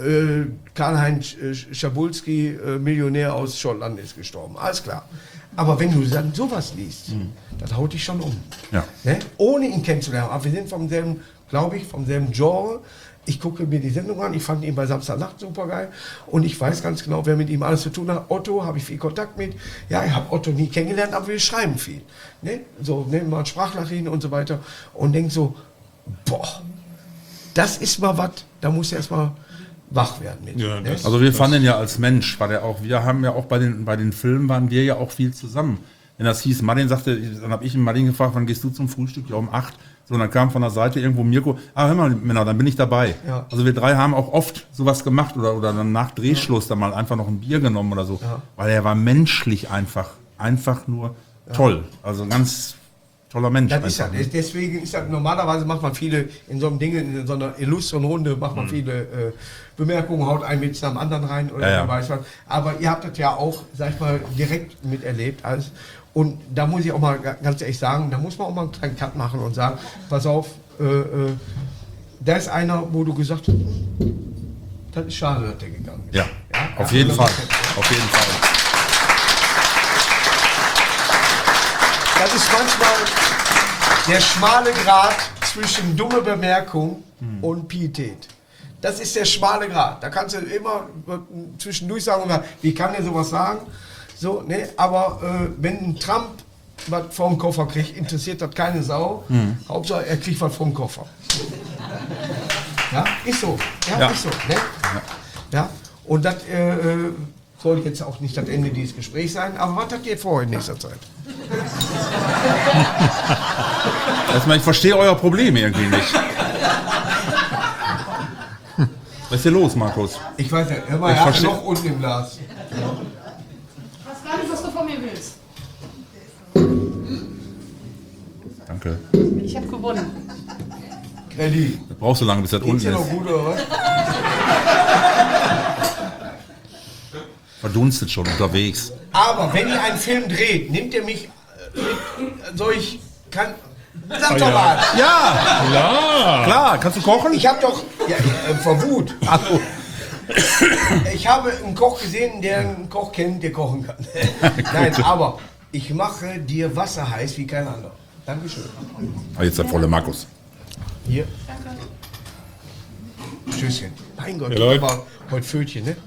äh, Karl-Heinz äh, Schabulski, äh, Millionär aus Schottland, ist gestorben. Alles klar. Aber wenn du dann sowas liest, mhm. das haut dich schon um. Ja. Ne? Ohne ihn kennenzulernen. Aber wir sind vom selben, glaube ich, vom selben Genre. Ich gucke mir die Sendung an, ich fand ihn bei Samstagnacht super geil und ich weiß ganz genau, wer mit ihm alles zu tun hat. Otto habe ich viel Kontakt mit. Ja, ich habe Otto nie kennengelernt, aber wir schreiben viel. Ne? So, nehmen wir Sprachnachrichten und so weiter und denken so, boah, das ist mal was, da muss er erstmal wach werden mit. Ja, ne? Also wir fanden ihn ja als Mensch, war der auch, wir haben ja auch bei den, bei den Filmen waren wir ja auch viel zusammen. Wenn das hieß, Martin sagte, dann habe ich ihn Martin gefragt, wann gehst du zum Frühstück? Ja, um acht. So, und dann kam von der Seite irgendwo Mirko, ah, hör mal, Männer, dann bin ich dabei. Ja. Also wir drei haben auch oft sowas gemacht oder, oder dann nach Drehschluss dann mal einfach noch ein Bier genommen oder so. Ja. Weil er war menschlich einfach, einfach nur toll. Also ganz toller Mensch. Das ist ja, einfach, ne? deswegen ist das, normalerweise macht man viele in so einem Ding, in so einer illustren Runde, macht man viele äh, Bemerkungen, haut einen mit am anderen rein oder Ja, ja. weiß was. Aber ihr habt das ja auch, sag ich mal, direkt miterlebt. Alles. Und da muss ich auch mal ga- ganz ehrlich sagen, da muss man auch mal einen kleinen Cut machen und sagen, pass auf, äh, äh, da ist einer, wo du gesagt hast, das ist schade, dass der gegangen ist. Ja, Ja, auf ja, jeden also, Fall. Auf jeden Fall. Das ist manchmal der schmale Grat zwischen dumme Bemerkung und Pietät. Das ist der schmale Grat. Da kannst du immer zwischendurch sagen, wie kann der sowas sagen? So, ne? Aber äh, wenn ein Trump was vom Koffer kriegt, interessiert das keine Sau. Hauptsache, er kriegt was vom Koffer. Ja, ist so. Ja, Ja. ist so. Ne? Ja. Und das äh, äh, soll jetzt auch nicht das Ende dieses Gesprächs sein. Aber was habt ihr vor in nächster Zeit? Erstmal, ich verstehe euer Problem irgendwie nicht. Was ist hier los, Markus? Ich weiß nicht, hör mal, Ich er hat versteh- noch unten im Glas. Ich weiß gar nicht, was du von mir willst. Danke. Ich habe gewonnen. Credit. Das brauchst du lange, bis das Geht's unten dir noch ist. gut oder was? Verdunstet schon unterwegs. Aber wenn ihr einen Film dreht, nehmt ihr mich äh, mit, soll ich, kann, sag doch ja. mal. Ja, Klar! klar. Kannst du kochen? Ich habe doch, ja, äh, vor Wut. Hallo. Ich habe einen Koch gesehen, der einen Koch kennt, der kochen kann. Nein, aber ich mache dir Wasser heiß wie kein anderer. Dankeschön. Ah, jetzt der volle Markus. Hier. Tschüsschen. Mein Gott, Ja, Leute. aber heute Fötchen, ne?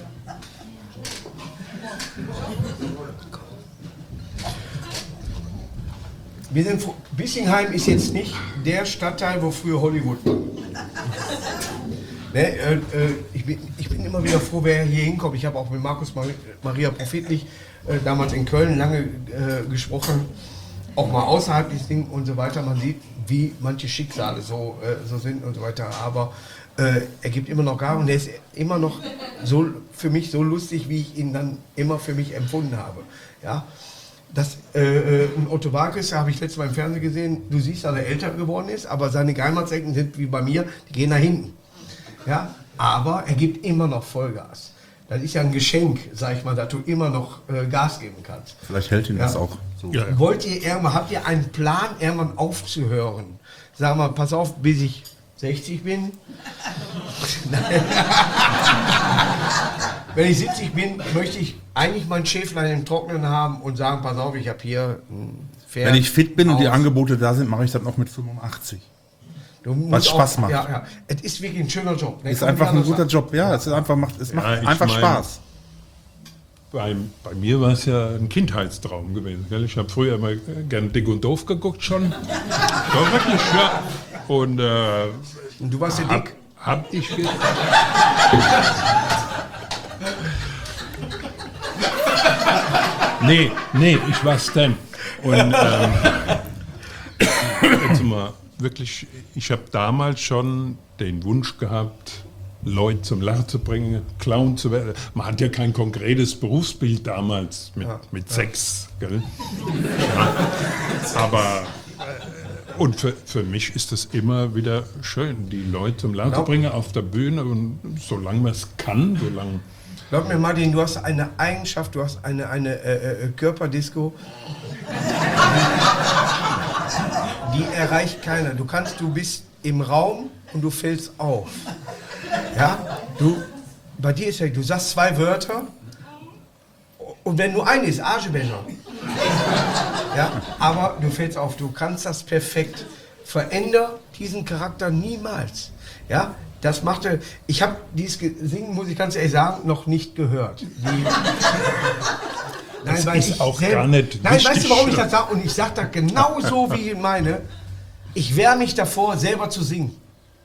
Wir sind froh- Bissingheim ist jetzt nicht der Stadtteil, wo früher Hollywood war. Ne, äh, äh, ich, bin, ich bin immer wieder froh, wer hier hinkommt. Ich habe auch mit Markus Mar Maria Profitlich äh, damals in Köln lange äh, gesprochen, auch mal außerhalb des Ding und so weiter. Man sieht, wie manche Schicksale so, äh, so sind und so weiter. Aber äh, er gibt immer noch Gas und er ist immer noch so für mich so lustig, wie ich ihn dann immer für mich empfunden habe. Ja. Das, äh, äh, ein Otto Walkes, habe ich letztes Mal im Fernsehen gesehen, du siehst, dass er älter geworden ist, aber seine Geheimratsecken sind wie bei mir, die gehen nach hinten. Ja, aber er gibt immer noch Vollgas. Das ist ja ein Geschenk, sag ich mal, dass du immer noch äh, Gas geben kannst. Vielleicht hält ihn Ja. das auch so. Ja, ja. Wollt ihr irgendwann, habt ihr einen Plan, irgendwann aufzuhören? Sag mal, pass auf, bis ich sechzig bin. Nein. Wenn ich siebzig bin, möchte ich eigentlich mein Schäflein im Trocknen haben und sagen, pass auf, ich habe hier ein Pferd. Wenn ich fit bin und die auf. Angebote da sind, mache ich das noch mit fünfundachtzig. Du musst was Spaß auch, macht. Ja, ja. Es ist wirklich ein schöner Job. Ne? Ist Kann man einfach nicht ein anders guter sagen. Job. Ja, es ist einfach macht, es macht ich einfach mein- Spaß. Bei, bei mir war es ja ein Kindheitstraum gewesen. Gell? Ich habe früher immer gern Dick und Doof geguckt schon. Ja, wirklich, ja. Und äh, Und du warst ja hab, dick. hab ich ge- Nee, nee, ich war Stan. Und ähm, jetzt mal wirklich, ich habe damals schon den Wunsch gehabt, Leute zum Lachen zu bringen, Clown zu werden. Man hat ja kein konkretes Berufsbild damals mit, Ja, mit Sex. Gell? Ja. Aber äh, und für, für mich ist es immer wieder schön, die Leute zum Lachen zu Glaub- bringen auf der Bühne und solange man es kann, solange. Glaub mir, Martin, du hast eine Eigenschaft, du hast eine, eine äh, äh, Körperdisco, die erreicht keiner. Du kannst, du bist im Raum und du fällst auf. Ja? Du, bei dir ist ja, du sagst zwei Wörter und wenn nur eine ist, Arschebänder. Ja, aber du fällst auf, du kannst das perfekt. Veränder diesen Charakter niemals. Ja, das machte, ich habe dieses Singen, muss ich ganz ehrlich sagen, noch nicht gehört. Die, Das nein, ist ich auch selber, gar nicht Nein, wichtig, weißt du, warum ich oder? das sage? Und ich sage das genau so, wie ich meine. Ich wehre mich davor, selber zu singen.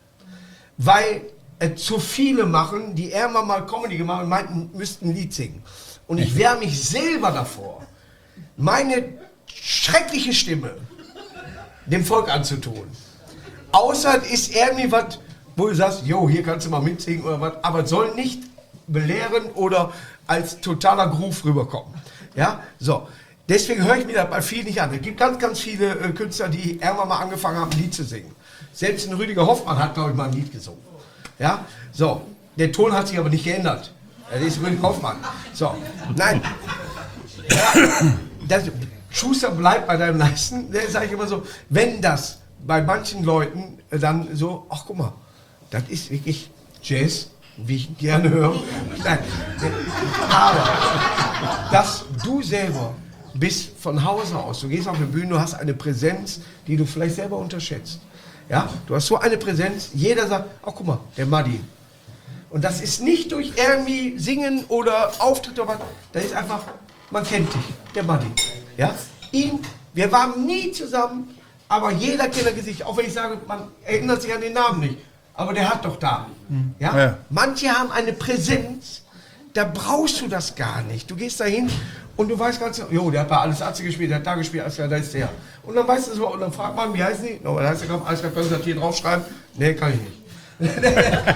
Weil äh, zu viele machen, die irgendwann mal Comedy gemacht haben, meinten, müssten ein Lied singen. Und ich wehre mich selber davor, meine schreckliche Stimme dem Volk anzutun. Außer es ist irgendwie was, wo du sagst, jo, hier kannst du mal mitsingen oder was, aber es soll nicht belehren oder als totaler Groove rüberkommen. Ja, so. Deswegen höre ich mir das bei vielen nicht an. Es gibt ganz, ganz viele äh, Künstler, die irgendwann mal angefangen haben, ein Lied zu singen. Selbst ein Rüdiger Hoffmann hat, glaube ich, mal ein Lied gesungen. Ja, so. Der Ton hat sich aber nicht geändert. Das ist Rüdiger Hoffmann. So, nein. Ja, das, Schuster bleibt bei deinem Leisten. Da sage ich immer so, wenn das bei manchen Leuten dann so, ach guck mal, das ist wirklich Jazz, wie ich gerne höre. Nein, aber dass du selber bist von Hause aus, du gehst auf eine Bühne, du hast eine Präsenz, die du vielleicht selber unterschätzt. Ja, du hast so eine Präsenz, jeder sagt, ach guck mal, der Muddy. Und das ist nicht durch irgendwie Singen oder Auftritt oder was, das ist einfach, man kennt dich, der Muddy. Ja, ihn, wir waren nie zusammen, aber jeder kennt das Gesicht, auch wenn ich sage, man erinnert sich an den Namen nicht. Aber der hat doch da. Ja? Ja. Manche haben eine Präsenz, da brauchst du das gar nicht. Du gehst da hin und du weißt ganz genau, jo, der hat bei Alles Atze gespielt, der hat da gespielt, alles klar, da ist der. Und dann weißt du so, und dann fragt man, wie heißen die? No, da heißt der, alles klar, können Sie das hier draufschreiben? Nee, kann ich nicht.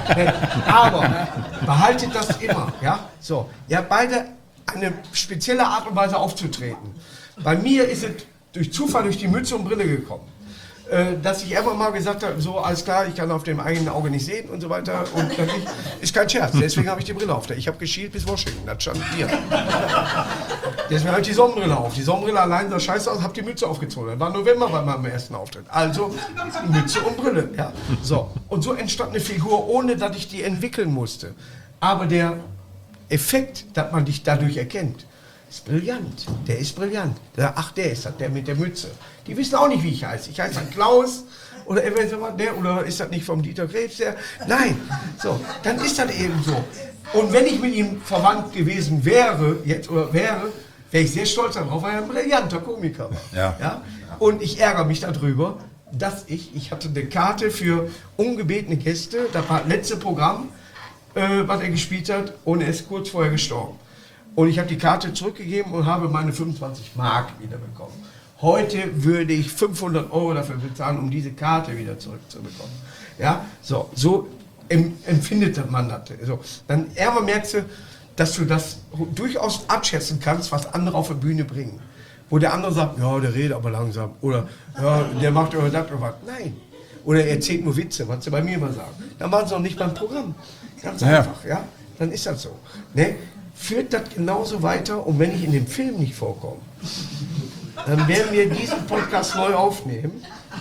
Aber behaltet das immer. Ja? So, ihr habt beide eine spezielle Art und Weise aufzutreten. Bei mir ist es durch Zufall durch die Mütze und Brille gekommen. Äh, dass ich irgendwann mal gesagt habe, so alles klar, ich kann auf dem eigenen Auge nicht sehen und so weiter. Und das ist, ist kein Scherz, deswegen habe ich die Brille auf. Ich habe geschielt bis Washington, das stand hier. Deswegen habe ich die Sonnenbrille auf. Die Sonnenbrille allein sah scheiße aus, habe die Mütze aufgezogen. Das war November bei meinem ersten Auftritt. Also Mütze und Brille. Ja. So. Und so entstand eine Figur, ohne dass ich die entwickeln musste. Aber der Effekt, dass man dich dadurch erkennt, ist brillant. Der ist brillant. Der, ach, der ist das, der mit der Mütze. Die wissen auch nicht, wie ich heiße. Ich heiße dann Klaus oder eventuell der, oder ist das nicht vom Dieter Krebs der? Nein. So, dann ist das eben so. Und wenn ich mit ihm verwandt gewesen wäre, jetzt oder wäre, wäre ich sehr stolz darauf, weil er ein brillanter Komiker war. Ja. Ja? Und ich ärgere mich darüber, dass ich, ich hatte eine Karte für ungebetene Gäste, das war das letzte Programm, äh, was er gespielt hat, und er ist kurz vorher gestorben. Und ich habe die Karte zurückgegeben und habe meine fünfundzwanzig Mark wieder bekommen. Heute würde ich fünfhundert Euro dafür bezahlen, um diese Karte wieder zurückzubekommen. Ja, so, so em, empfindet man das. So, dann irgendwann merkst du, dass du das durchaus abschätzen kannst, was andere auf der Bühne bringen. Wo der andere sagt, ja, der redet aber langsam. Oder, ja, der macht über das oder was. Nein. Oder er erzählt nur Witze, was sie bei mir immer sagen. Dann waren sie noch nicht beim Programm. Ganz Ja. einfach, ja. Dann ist das so. Ne? Führt das genauso weiter, und wenn ich in dem Film nicht vorkomme, dann werden wir diesen Podcast neu aufnehmen.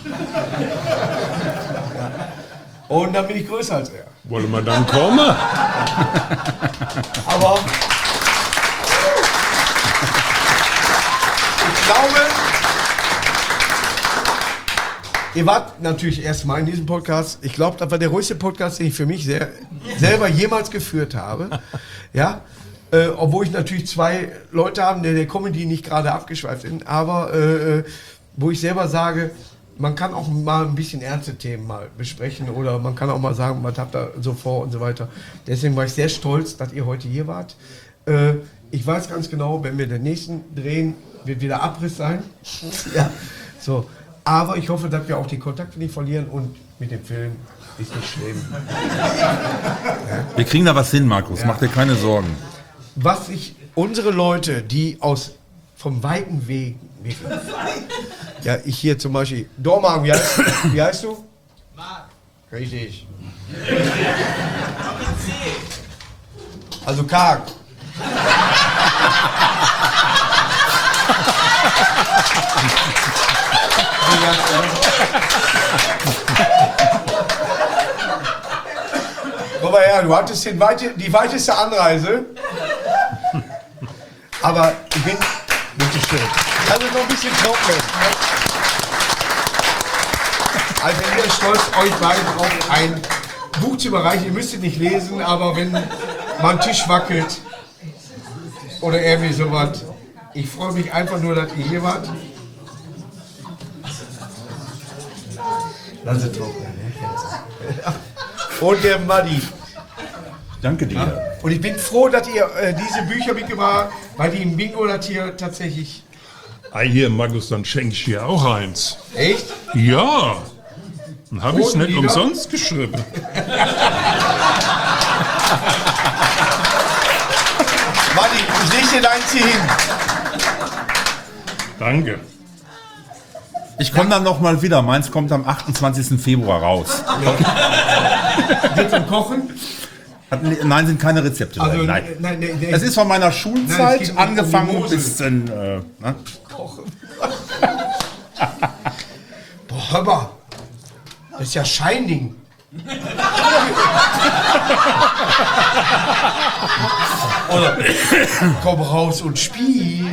Ja. Und dann bin ich größer als er. Wollen wir dann kommen? Aber ich glaube, ihr wart natürlich erstmal in diesem Podcast. Ich glaube, das war der ruhigste Podcast, den ich für mich sehr, selber jemals geführt habe. Ja, äh, obwohl ich natürlich zwei Leute habe, die der Comedy nicht gerade abgeschweift sind, aber äh, wo ich selber sage, man kann auch mal ein bisschen ernste Themen mal besprechen oder man kann auch mal sagen, was habt ihr so vor und so weiter. Deswegen war ich sehr stolz, dass ihr heute hier wart. Äh, ich weiß ganz genau, wenn wir den nächsten drehen, wird wieder Abriss sein. Ja, so. Aber ich hoffe, dass wir auch die Kontakte nicht verlieren, und mit dem Film ist nicht schlimm. Wir kriegen da was hin, Markus. Ja. Mach dir keine Sorgen. Was ich, unsere Leute, die aus vom weiten Weg, wirklich, ja, ich hier zum Beispiel, Dormagen, wie heißt, wie heißt du? Marc. Richtig. Also karg. Komm aber ja, du hattest den weite, die weiteste Anreise. Aber ich bin, bitteschön. Also noch ein bisschen trocknen. Also ich bin stolz, euch beiden auf ein Buch zu überreichen. Ihr müsst es nicht lesen, aber wenn mein Tisch wackelt oder irgendwie sowas, ich freue mich einfach nur, dass ihr hier wart. Lass es trocknen. Und der Muddy. Danke dir. Und ich bin froh, dass ihr äh, diese Bücher mitgebracht habt, weil die im Bingo das hier tatsächlich... Ah, hier, Markus, dann schenke ich dir auch eins. Echt? Ja. Dann habe ich es Roten nicht Lieder? umsonst geschrieben. Muddy, ich leg dir deins hier hin. Danke. Ich komme dann noch mal wieder. Meins kommt am achtundzwanzigsten Februar raus. Geht's um Kochen? Hat, nein, sind keine Rezepte Also, drin. Nein. nein, nein, nein, Es ist von meiner Nein, Schulzeit es geht um- um die angefangen Mosel. bis zum... Äh, ne? Kochen. Boah, hör mal. Das ist ja Shining. Oder komm raus und spiel.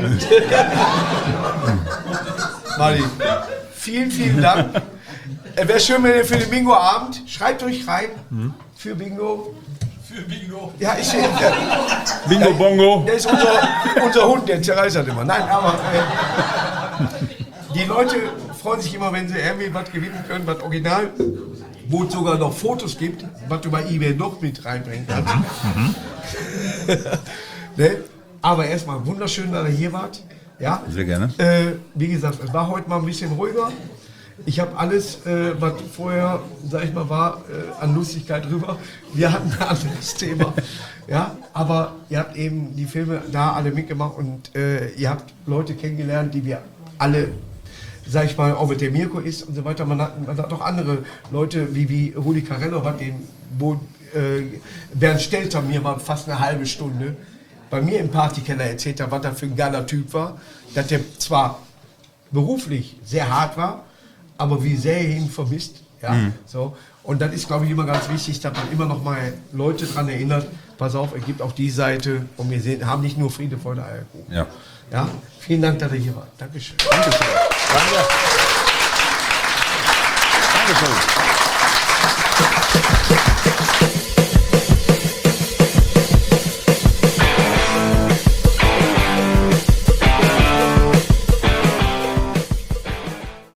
Mali, vielen, vielen Dank. Äh, Wäre schön, wenn ihr für den Bingo-Abend, schreibt euch rein, für Bingo. Für Bingo. Ja, ich sehe. Bingo Bongo. Der ist unser, unser Hund, der zerreißt immer. Nein, aber äh, die Leute freuen sich immer, wenn sie irgendwie was gewinnen können, was original, wo es sogar noch Fotos gibt, was du bei eBay noch mit reinbringen kannst. Ne? Aber erstmal wunderschön, dass ihr hier wart. Ja? Sehr gerne. Äh, wie gesagt, es war heute mal ein bisschen ruhiger. Ich habe alles, äh, was vorher, sag ich mal, war, äh, an Lustigkeit drüber. Wir hatten ein anderes Thema. Ja, aber ihr habt eben die Filme da alle mitgemacht und äh, ihr habt Leute kennengelernt, die wir alle, sag ich mal, auch mit der Mirko ist und so weiter. Man hat, man hat auch andere Leute, wie, wie Rudi Carello, hat den, wo äh, Bernd Stelter mir mal fast eine halbe Stunde bei mir im Partykeller erzählt hat, was er für ein geiler Typ war. Dass der zwar beruflich sehr hart war, aber wie sehr er ihn vermisst. Ja, Mhm. so. Und dann ist, glaube ich, immer ganz wichtig, dass man immer noch mal Leute daran erinnert, pass auf, es gibt auch die Seite und wir sehen, haben nicht nur Friede, Freude, Eierkuchen. Ja. Ja, vielen Dank, dass ihr hier wart. Dankeschön. Dankeschön. Danke. Dankeschön.